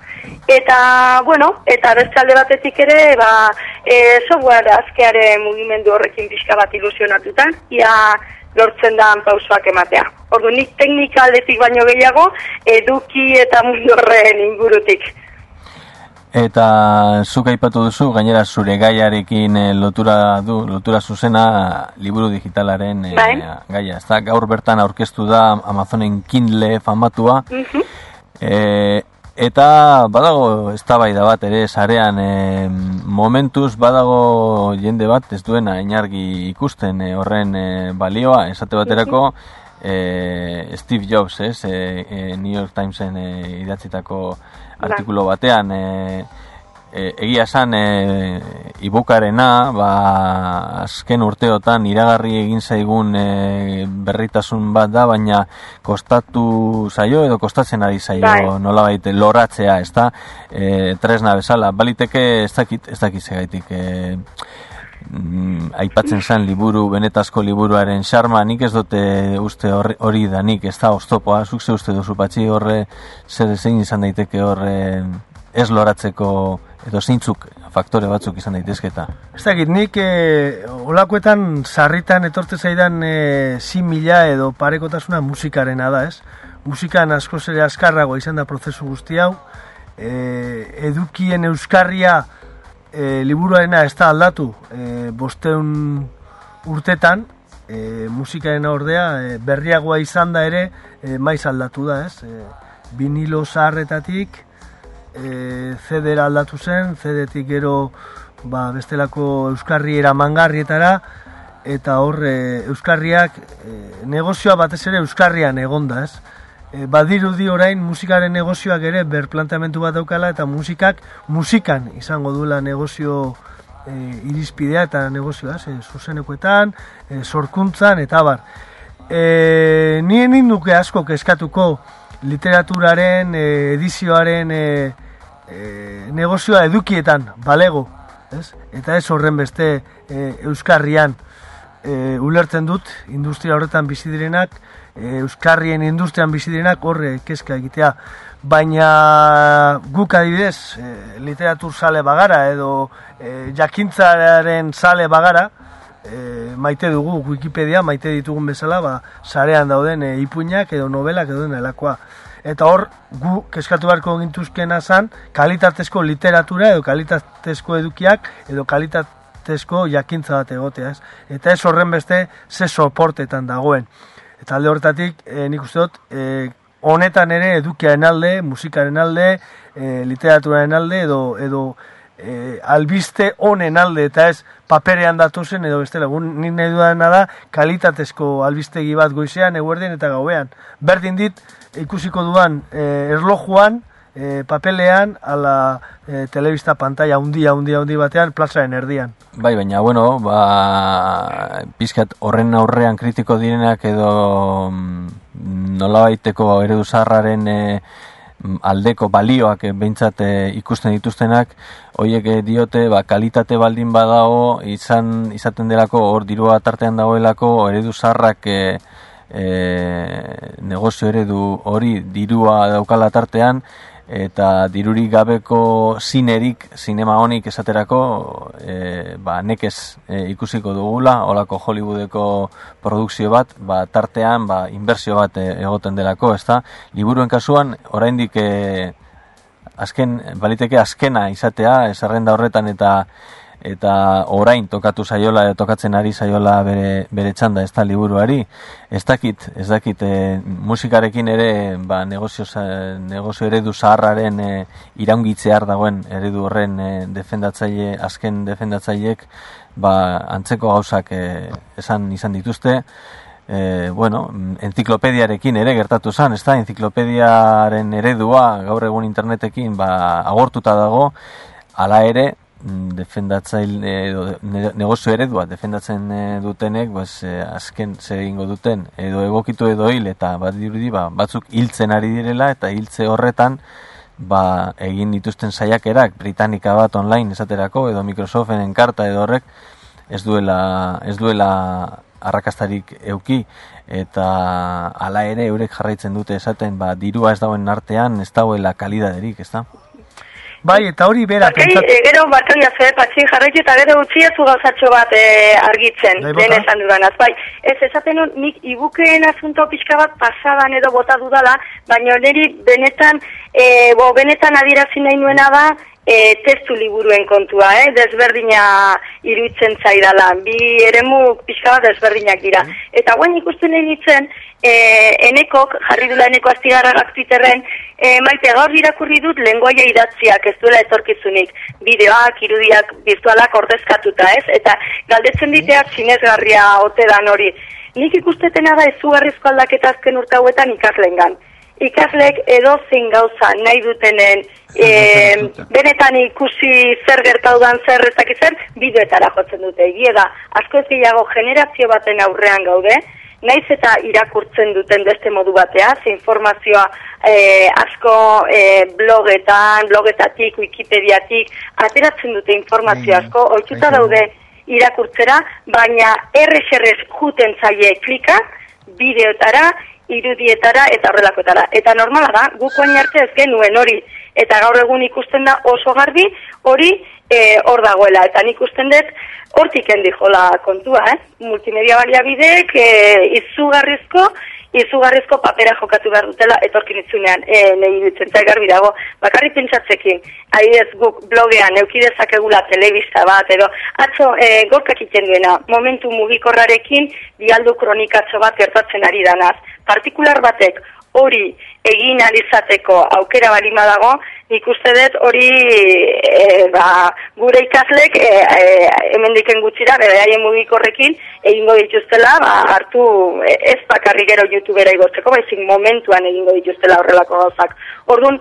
Eta, bueno, eta beste alde batetik ere, ba, e, software azkearen mugimendu horrekin pixka bat ilusionatutan, ia lortzen da pausoak ematea. Ordu nik teknika aldetik baino gehiago, eduki eta mundu horren ingurutik. Eta zuk aipatu duzu, gainera zure gaiarekin e, lotura du, lotura zuzena liburu digitalaren e, gaia. Ez da, gaur bertan aurkeztu da Amazonen Kindle famatua. Uh-huh. e, eta badago eztabaida bat ere sarean e, momentuz badago jende bat ez duena inargi ikusten e, horren e, balioa, esate baterako e, Steve Jobs, ez, e, e, New York Timesen e, idatzitako artikulu batean, e, E, egia esan e, ibukarena ba, azken urteotan iragarri egin zaigun e, berritasun bat da, baina kostatu zaio edo kostatzen ari zaio bai. Nolabait loratzea, ez da, e, tresna bezala, baliteke ez dakit, ez dakit zegaitik, e, mm, aipatzen zen liburu, benetazko liburuaren xarma, nik ez dute uste hori, hori da, nik ez da oztopoa, zuk ze uste duzu patxi horre, zer zein izan daiteke horre ez loratzeko edo zeintzuk faktore batzuk izan daitezketa. Ez dakit, nik e, olakoetan sarritan etorte zaidan e, simila edo parekotasuna musikarena da, ez? Musikan askoz ere azkarrago izan da prozesu guzti hau, e, edukien euskarria e, liburuarena ez da aldatu e, bosteun urtetan, e, musikaren ordea e, berriagoa izan da ere e, maiz aldatu da, ez? E, vinilo zaharretatik E, C D-era aldatu zen, C D-tik gero ba, bestelako euskarri eramangarrietara, eta hor e, euskarriak, e, negozioa batez ere euskarrian egonda, ez? E, badirudi orain musikaren negozioak ere berplanteamentu bat daukala, eta musikak musikan izango duela negozio e, irizpidea eta negozioa, ez? E, zuzenekoetan, e, sorkuntzan, eta bar. E, nien induke asko eskatuko literaturaren, e, edizioaren e, e, negozioa edukietan, balego, ez? Eta ez horren beste e, euskarrian e, ulertzen dut, industria horretan bizi direnak, e, euskarrien industrian bizi direnak horre kezka egitea. Baina guk adibidez, e, literatur sale bagara edo e, jakintzaren sale bagara, E, maite dugu Wikipedia, maite ditugun bezala, ba, sarean dauden e, ipuinak edo novelak edo nelakoa. Eta hor, gu keskatu beharko gintuzkena zan, kalitatezko literatura edo kalitatezko edukiak edo kalitatezko jakintza bat egotea, ez? Eta ez horren beste ze soportetan dagoen. Eta alde horretatik, e, nik uste dut, e, honetan ere edukiaren alde, musikaren alde, e, literaturaren alde edo edo E, albiste honen alde eta ez paperean datozen edo bestela. Nik nahi duena da kalitatezko albistegi bat goizean, eguerden eta gauean. Berdin dit ikusiko duan e, erlojuan, e, papelean, ala e, telebista pantalla hundi, hundi, hundi batean, plazaren erdian. Bai, baina, bueno, ba, pizkat horren aurrean kritiko direnak edo nolabaiteko eredu zaharraren e, aldeko balioak behintzat ikusten dituztenak, horiek diote ba, kalitate baldin badago izan izaten delako hor dirua tartean dagoelako eredu zaharrak e, e, negozio eredu hori dirua daukala tartean, eta dirurik gabeko zinerik, zinema honik esaterako e, ba, nekez e, ikusiko dugula, holako Hollywoodeko produkzio bat, ba, tartean ba, inbertsio bat e, egoten delako, ezta? Liburuen kasuan, oraindik e, azken, baliteke azkena izatea, zerrenda horretan eta eta orain tokatu zaiola, tokatzen ari zaiola bere, bere txanda ez da liburuari. Ez dakit, ez dakit, e, musikarekin ere ba, negozio, negozio eredu zaharraren e, iraungitzear dagoen eredu horren e, defendatzaile, azken defendatzaileek ba, antzeko gauzak e, esan izan dituzte. E, bueno, enziklopediarekin ere gertatu zen, ez da, enziklopediaren eredua gaur egun internetekin ba, agortuta dago, hala ere, defendatzaile edo negozio eredua defendatzen dutenek pues, eh, azken zer egingo duten edo egokitu edo hil eta bat dirudi ba, batzuk hiltzen ari direla eta hiltze horretan ba, egin dituzten saiakerak Britannica bat online esaterako edo Microsoften enkarta edo horrek ez duela ez duela arrakastarik euki eta hala ere eurek jarraitzen dute esaten ba, dirua ez dauen artean ez dagoela kalidaderik, ez da? Bai, eta hori bera pentsat... E, gero barkoia ze, patxi jarraitu eta gero utziezu gauzatxo bat e, argitzen, lehen esan dudanaz. Bai, ez esaten hon, nik ibukeen asunto pixka bat pasadan edo bota dudala, baina niri benetan, e, bo, benetan adierazi nahi nuena da, e, testu liburuen kontua, eh? Desberdina iruditzen zaidala. Bi eremu pixka bat desberdinak dira. Eta guen ikusten nahi nintzen, e, enekok, jarri dula eneko astigarragak Twitterren, e, maite gaur irakurri dut lengoaia idatziak, ez duela etorkizunik, bideoak, irudiak, virtualak ordezkatuta, ez? Eta galdetzen diteak sinesgarria ote dan hori. Nik ikustetenada izugarrizko aldaketa azken urte hauetan ikaslengan. ikaslek edozein gauza nahi dutenen e, benetan ikusi zer gertaudan zer ezakitzen bideoetara jotzen dute. Egia da, asko ez gehiago generazio baten aurrean gaude, naiz eta irakurtzen duten beste modu batea, ze informazioa e, asko e, blogetan, blogetatik, wikipediatik, ateratzen dute informazio asko, ohituta daude irakurtzera, baina erreserrez juten zaie klika, bideotara, irudietara eta horrelakoetara. Eta normala da, guk oin arte ez genuen hori, eta gaur egun ikusten da oso garbi hori e, hor dagoela. Eta nik ikusten dut hortik hendijola kontua, eh? Multimedia baliabideek e, izugarrizko, izugarrizko papera jokatu behar dutela etorkinitzunean e, nahi dutzen zai garbi dago. Bakarrik pentsatzekin, adibidez guk blogean eukidezakegula telebista bat, edo atzo e, gorkak iten duena, momentu mugikorrarekin dialdu kronikatxo bat gertatzen ari danaz. Partikular batek hori egin alizateko aukera balima dago, nik uste dut hori e, ba, gure ikaslek e, e, hemendiken gutxira, bere haien mugikorrekin egingo dituztela, ba, hartu e, ez bakarri gero YouTubera igotzeko, baizik momentuan egingo dituztela horrelako gauzak. Orduan,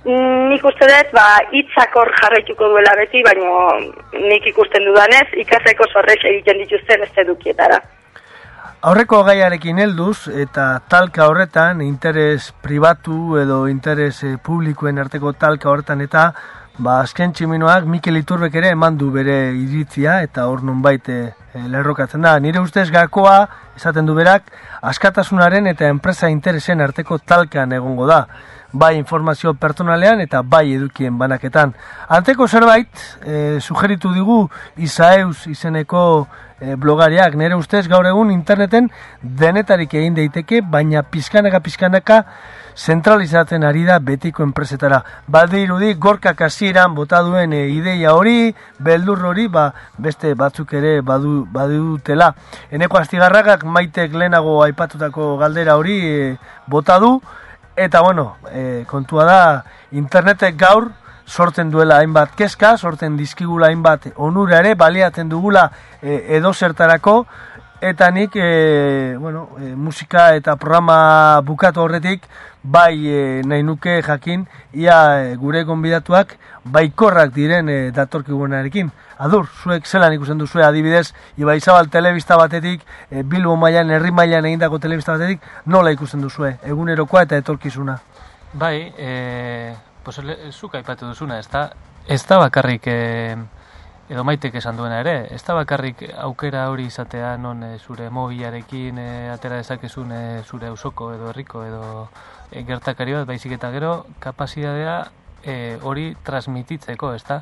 nik uste dut, ba, hitzak hor jarraituko duela beti, baina nik ikusten dudanez, ikasleko zorrex egiten dituzten ez edukietara. Aurreko gaiarekin helduz eta talka horretan, interes pribatu edo interes eh, publikoen arteko talka horretan eta ba, azken tximinoak Mikel Iturbek ere eman du bere iritzia eta hor nonbait eh, lerrokatzen da. Nire ustez gakoa, esaten du berak, askatasunaren eta enpresa interesen arteko talkan egongo da. Bai informazio pertsonalean eta bai edukien banaketan. Anteko zerbait, e, sugeritu digu Isaeus izeneko e, blogariak. Nire ustez gaur egun interneten denetarik egin daiteke, baina pizkanaka pizkanaka zentralizatzen ari da betiko enpresetara. Balde irudi, gorkak hasieran bota duen e, ideia hori, beldur hori, ba, beste batzuk ere badu, badutela. Eneko Astigarragak Maitek lehenago aipatutako galdera hori e, bota du, eta bueno, e, kontua da, internetek gaur sortzen duela hainbat kezka, sortzen dizkigula hainbat onura ere, baliatzen dugula e, edozertarako, eta nik e, bueno, e, musika eta programa bukatu horretik, bai e, nahi nuke jakin, ia e, gure gonbidatuak baikorrak diren e, datorkigunarekin. Adur, zuek zelan ikusten duzue adibidez, Ibaizabal telebista batetik, e, Bilbo mailan, herri mailan egindako telebista batetik, nola ikusten duzue, egunerokoa eta etorkizuna? Bai, e, pues, zuk aipatu duzuna, ez da, ez da bakarrik, e, edo Maitek esan duena ere, ez da bakarrik aukera hori izatea non e, zure mobilarekin e, atera dezakezun e, zure auzoko edo herriko edo e, gertakari bat, baizik eta gero kapazitatea e, hori transmititzeko, ez da?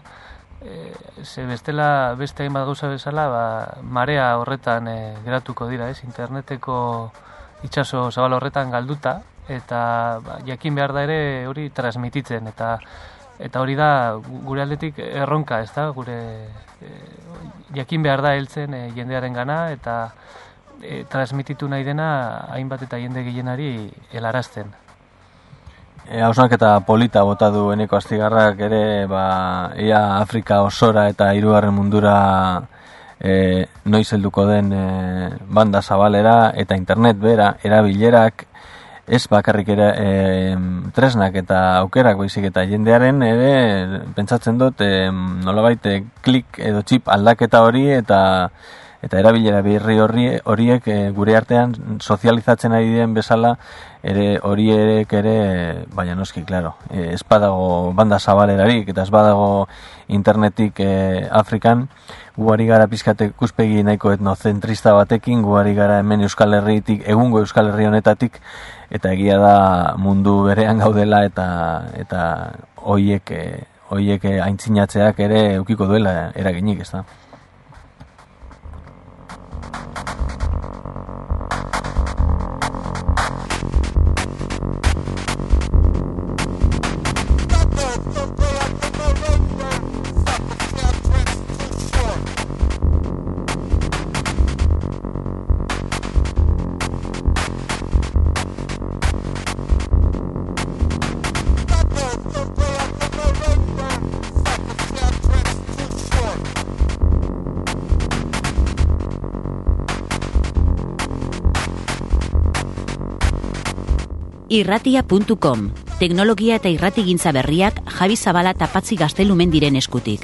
E, ze bestela beste hainbat gauza bezala ba, marea horretan e, geratuko dira, ez? Interneteko itsaso zabal horretan galduta eta ba, jakin behar da ere hori transmititzen eta eta hori da gure aldetik erronka, ez da? Gure e, jakin behar da heltzen e, jendearen gana eta e, transmititu nahi dena hainbat eta jende gehienari helarazten. E, hausnak eta polita bota du Eneko Astigarrak ere, ba, ia Afrika osora eta hirugarren mundura e, noiz helduko den e, banda zabalera eta internet bera, erabilerak, ez bakarrik ere e, tresnak eta aukerak baizik eta jendearen ere pentsatzen dut e, nolabait e, klik edo txip aldaketa hori eta eta erabilera berri horri horiek e, gure artean sozializatzen ari den bezala ere horiek ere baina noski claro, e, ez badago banda zabalerarik eta ez badago internetik e, Afrikan, gu ari gara pizkate ikuspegi nahiko etnozentrista batekin, gu ari gara hemen Euskal Herritik, egungo Euskal Herri honetatik, eta egia da mundu berean gaudela eta eta hoiek e, hoiek aintzinatzeak ere edukiko duela eraginik, ez da. irratia puntu com. Teknologia eta irratigintza berriak Javi Zabala eta Patxi Gaztelumen diren eskutik.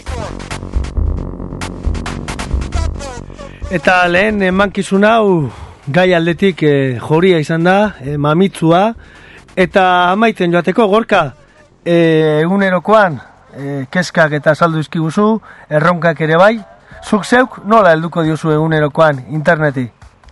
Eta lehen emankizun hau gai aldetik eh, joria izan da, eh, mamitsua, eta amaiten joateko Gorka, eh, egunerokoan eh, keskak eta saldu izkiguzu, erronkak ere bai, zuk zeuk nola helduko diozu egunerokoan interneti?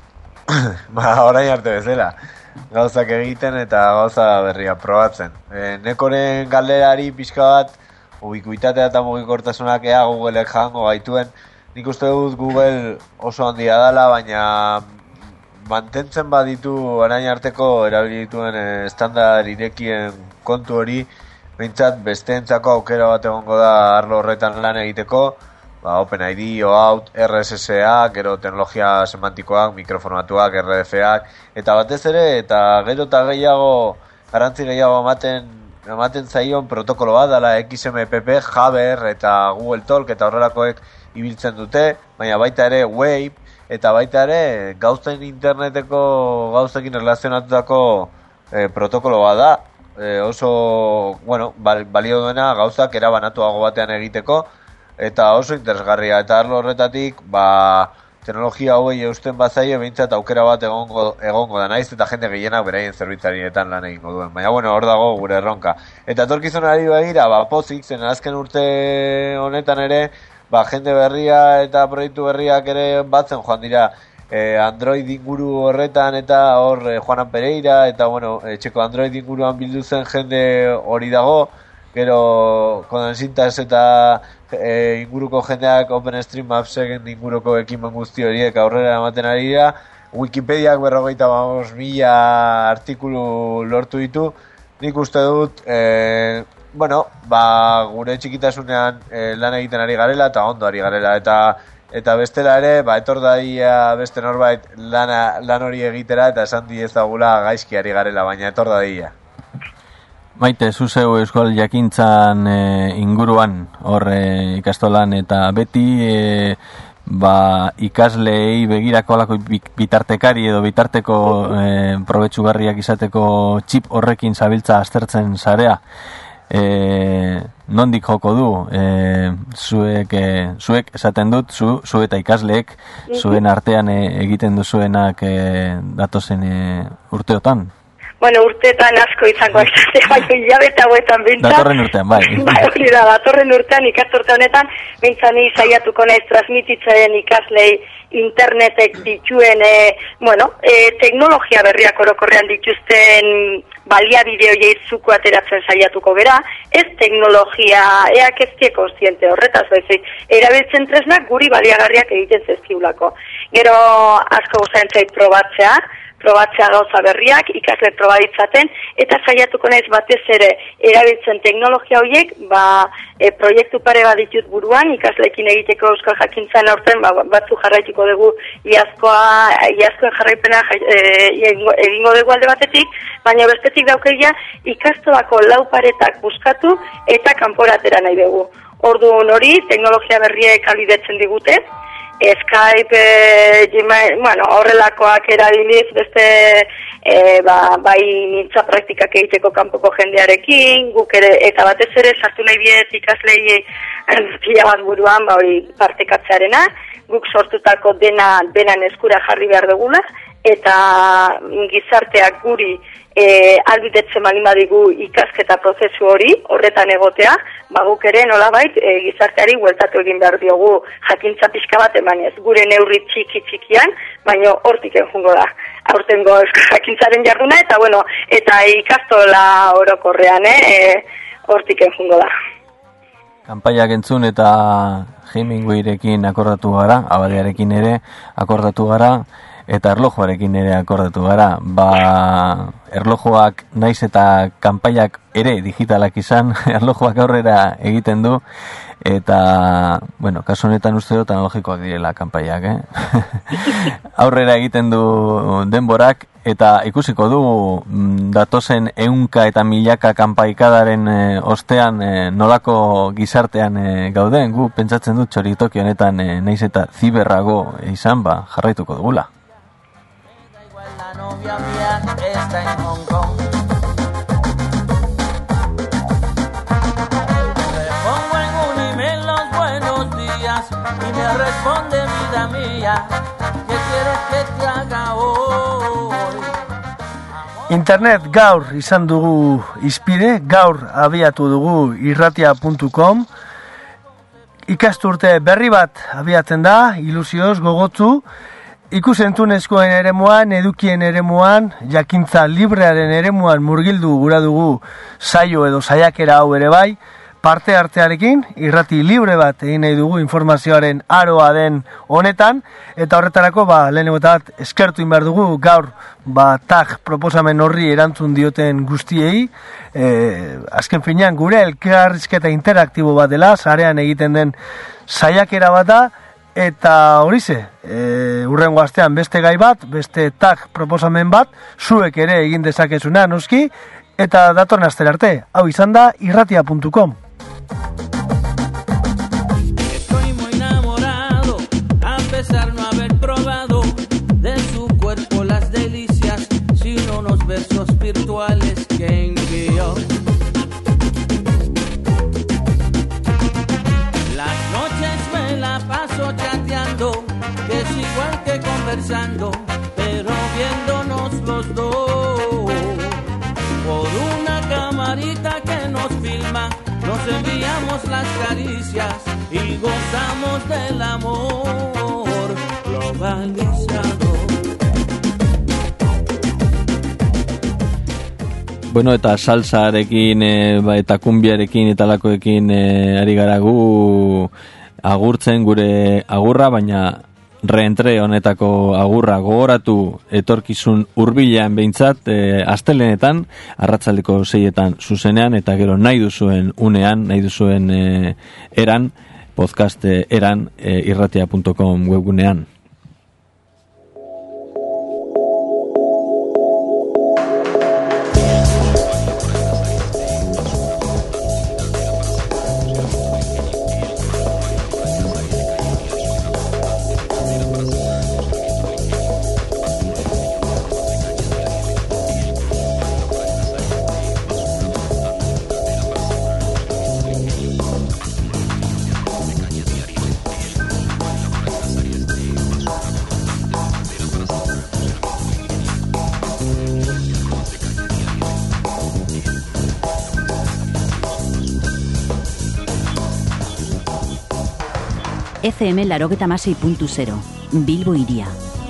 Ba, orain arte bezala. Gauzak egiten eta gauza berria probatzen. E, nekoren galderari pixka bat, ubikuitatea eta mugikortasunak ea Googleek jango gaituen. Nik uste dut Google oso handia dela, baina mantentzen baditu orain arteko erabilituen estandar irekien kontu hori, behintzat besteentzako aukera bat egongo da arlo horretan lan egiteko, ba, OpenID, OAuth, R S S A, gero teknologia semantikoak, mikroformatuak, R D F-ak, eta batez ere, eta gero eta gehiago, garrantzi gehiago ematen, ematen zaion protokolo bat, dala X M P P, Jabber eta Google Talk, eta horrelakoek ibiltzen dute, baina baita ere Wave, eta baita ere gauzen interneteko gauzekin relazionatutako e, protokolo bat da, e, oso, bueno, balio duena gauzak erabanatuago batean egiteko, eta oso interesgarria, eta arlo horretatik, ba, teknologia hauei eusten bazaio, behintzat aukera bat egongo, egongo da naiz, eta jende gehienak beraien zerbitzarietan lan egingo duen. Baina, bueno, hor dago gure erronka. Eta etorkizunari begira, ba, pozik, zen azken urte honetan ere, ba, jende berria eta proiektu berriak ere batzen joan dira eh, Android inguru horretan, eta hor eh, Juanan Pereira, eta, bueno, etxeko Android inguruan bildu zen jende hori dago, gero Condensintas eta e, inguruko jendeak OpenStreetMapsen inguruko ekimen guzti horiek aurrera ematen ari dira. Wikipediak berrogeita bamos mila artikulu lortu ditu. Nik uste dut, e, bueno, ba, gure txikitasunean e, lan egiten ari garela eta ondo ari garela. Eta eta bestela ere, ba, etor daia beste norbait lana, lan hori egitera eta esan diezagula gaizki ari garela, baina etor daia. Maite, zuzeu euskal jakintzan e, inguruan, hor e, ikastolan eta beti e, ba, ikasleei begirako alako bitartekari edo bitarteko e, probetxugarriak izateko txip horrekin zabiltza aztertzen zarea. E, nondik joko du? E, zuek, e, zuek esaten dut, zu, zu eta ikasleek, zuen artean e, egiten duzuenak e, datozen e, urteotan? Bueno, urteetan asko izango izate, baina hilabete hauetan bintzat. Datorren urtean, bai. Bai, hori da, datorren urtean, ikasturte honetan, bintzani saiatuko naiz transmititzen ikaslei internetek dituen, e, bueno, e, teknologia berriak orokorrean dituzten baliabide horiei zuku ateratzen saiatuko gera, ez teknologia, eak ez die kontziente horretaz, baizik, erabiltzen tresnak guri baliagarriak egiten zezkiulako. Gero asko gustatzen zait probatzea, probatzea gauza berriak, ikasle proba ditzaten, eta saiatuko naiz batez ere erabiltzen teknologia horiek, ba, e, proiektu pare bat ditut buruan, ikasleekin egiteko euskal jakintzan aurten, ba, batzu jarraituko dugu iazkoa, iazkoen jarraipena e, egingo dugu alde batetik, baina bestetik daukegia ikastolako lau paretak buskatu eta kanporatera nahi dugu. Orduan hori, teknologia berriek albidetzen digute, Skype, e, Gmail, bueno, horrelakoak erabiliz beste e, ba, bai mintza praktikak egiteko kanpoko jendearekin, guk ere, eta batez ere sartu nahi biet ikaslei pila bat buruan, ba hori partekatzearena, guk sortutako dena denan eskura jarri behar dugula, eta gizarteak guri e, albidetzen malin badigu ikasketa prozesu hori, horretan egotea, ba guk ere nolabait e, gizarteari bueltatu egin behar diogu jakintza pixka bat emanez, gure neurri txiki txikian, baina hortik enjungo da. Aurtengo jakintzaren jarduna, eta bueno, eta ikastola orokorrean, eh, hortik enjungo da. Kanpaiak entzun eta Hemingwayrekin akordatu gara, Abadiarekin ere akordatu gara, eta erlojuarekin ere akordatu gara. Ba, erlojuak naiz eta kanpaiak ere digitalak izan, erlojuak aurrera egiten du, eta, bueno, kasu honetan uste dut analogikoak direla kanpaiak, eh? Aurrera egiten du denborak, eta ikusiko du datozen ehunka eta milaka kanpaikadaren e, ostean e, nolako gizartean e, gauden, gu pentsatzen dut txoritoki honetan e, naiz eta ziberrago izan, ba, jarraituko dugula. La novia mía está en Hong Kong. responde vida mía, ¿qué quieres que te haga hoy? Internet gaur izan dugu izpide, gaur abiatu dugu irratia puntu com. Ikasturte berri bat abiatzen da, ilusioz gogotzu, ikusentunezkoen eremuan, edukien eremuan, jakintza librearen eremuan murgildu gura dugu saio edo saiakera hau ere bai, parte artearekin, irrati libre bat egin nahi dugu informazioaren aroa den honetan, eta horretarako ba, lehenengo eta bat eskertu inbar dugu gaur ba, tag proposamen horri erantzun dioten guztiei, e, azken finean gure elkarrizketa interaktibo bat dela, sarean egiten den saiakera bat da, eta horize, e, urrengo astean beste gai bat, beste tag proposamen bat, zuek ere egin dezakezuna noski, eta datorren astera arte, hau izan da irratia puntu com. Estoy muy enamorado, a pesar no haber probado de su cuerpo las delicias, sino unos versos virtuales que envió. Las noches me la paso chateando, que es igual que conversando, pero viéndonos los dos. Por una camarita que nos filma, nos enviamos las caricias y gozamos del amor globalizado. Bueno, eta salsarekin e, ba, eta kumbiarekin eta lakoekin e, ari gara gu agurtzen gure agurra, baina reentre honetako agurra gogoratu etorkizun hurbilean behintzat e, astelenetan, arratsaldeko seietan zuzenean, eta gero nahi duzuen unean, nahi duzuen e, eran, podcast e, eran e, irratia puntu com webgunean. F M laurogeita hamasei puntu zero, Bilbo Hiria.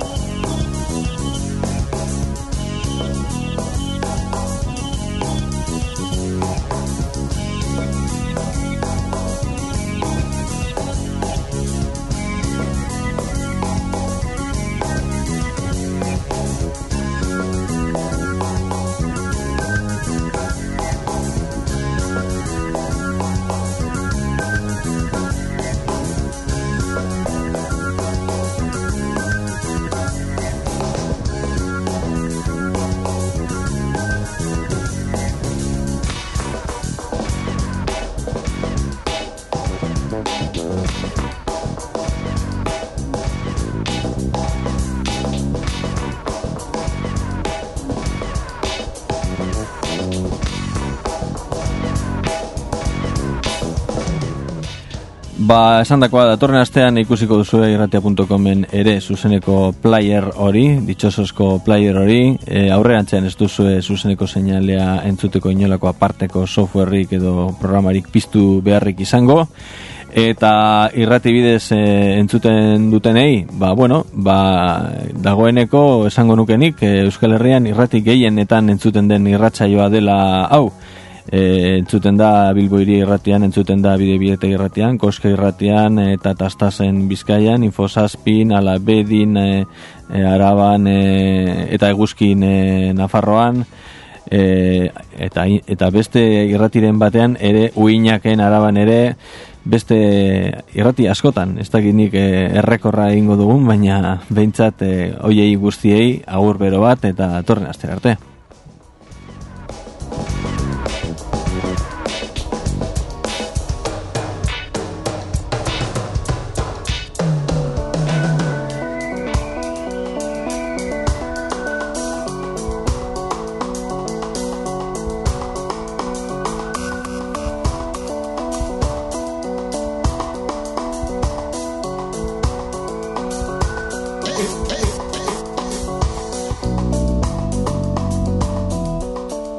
Ba, esan dakoa, datorren astean ikusiko duzue irratia puntu comen ere zuzeneko player hori, ditxosozko player hori, e, aurrerantzean ez duzue zuzeneko seinalea entzuteko inolako aparteko softwarerik edo programarik piztu beharrik izango, eta irrati bidez e, entzuten dutenei, ba, bueno, ba, dagoeneko esango nukenik, e, Euskal Herrian irrati gehienetan entzuten den irratsaioa dela hau. E, entzuten da Bilbo Hiri irratian, entzuten da Bidebieta irratian, Koska irratian eta Tastasen Bizkaian, Infosazpin, Alabedin, e, e, Araban e, eta Eguzkin e, Nafarroan, e, eta, eta beste irratiren batean ere Uinaken Araban ere, beste irrati askotan, ez dakit nik e, errekorra egingo dugun, baina behintzat e, hoiei guztiei agur bero bat eta torren astera arte.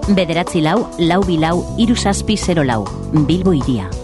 Bederatzi lau, lau bilau, iru zazpi zero lau, Bilbo iria.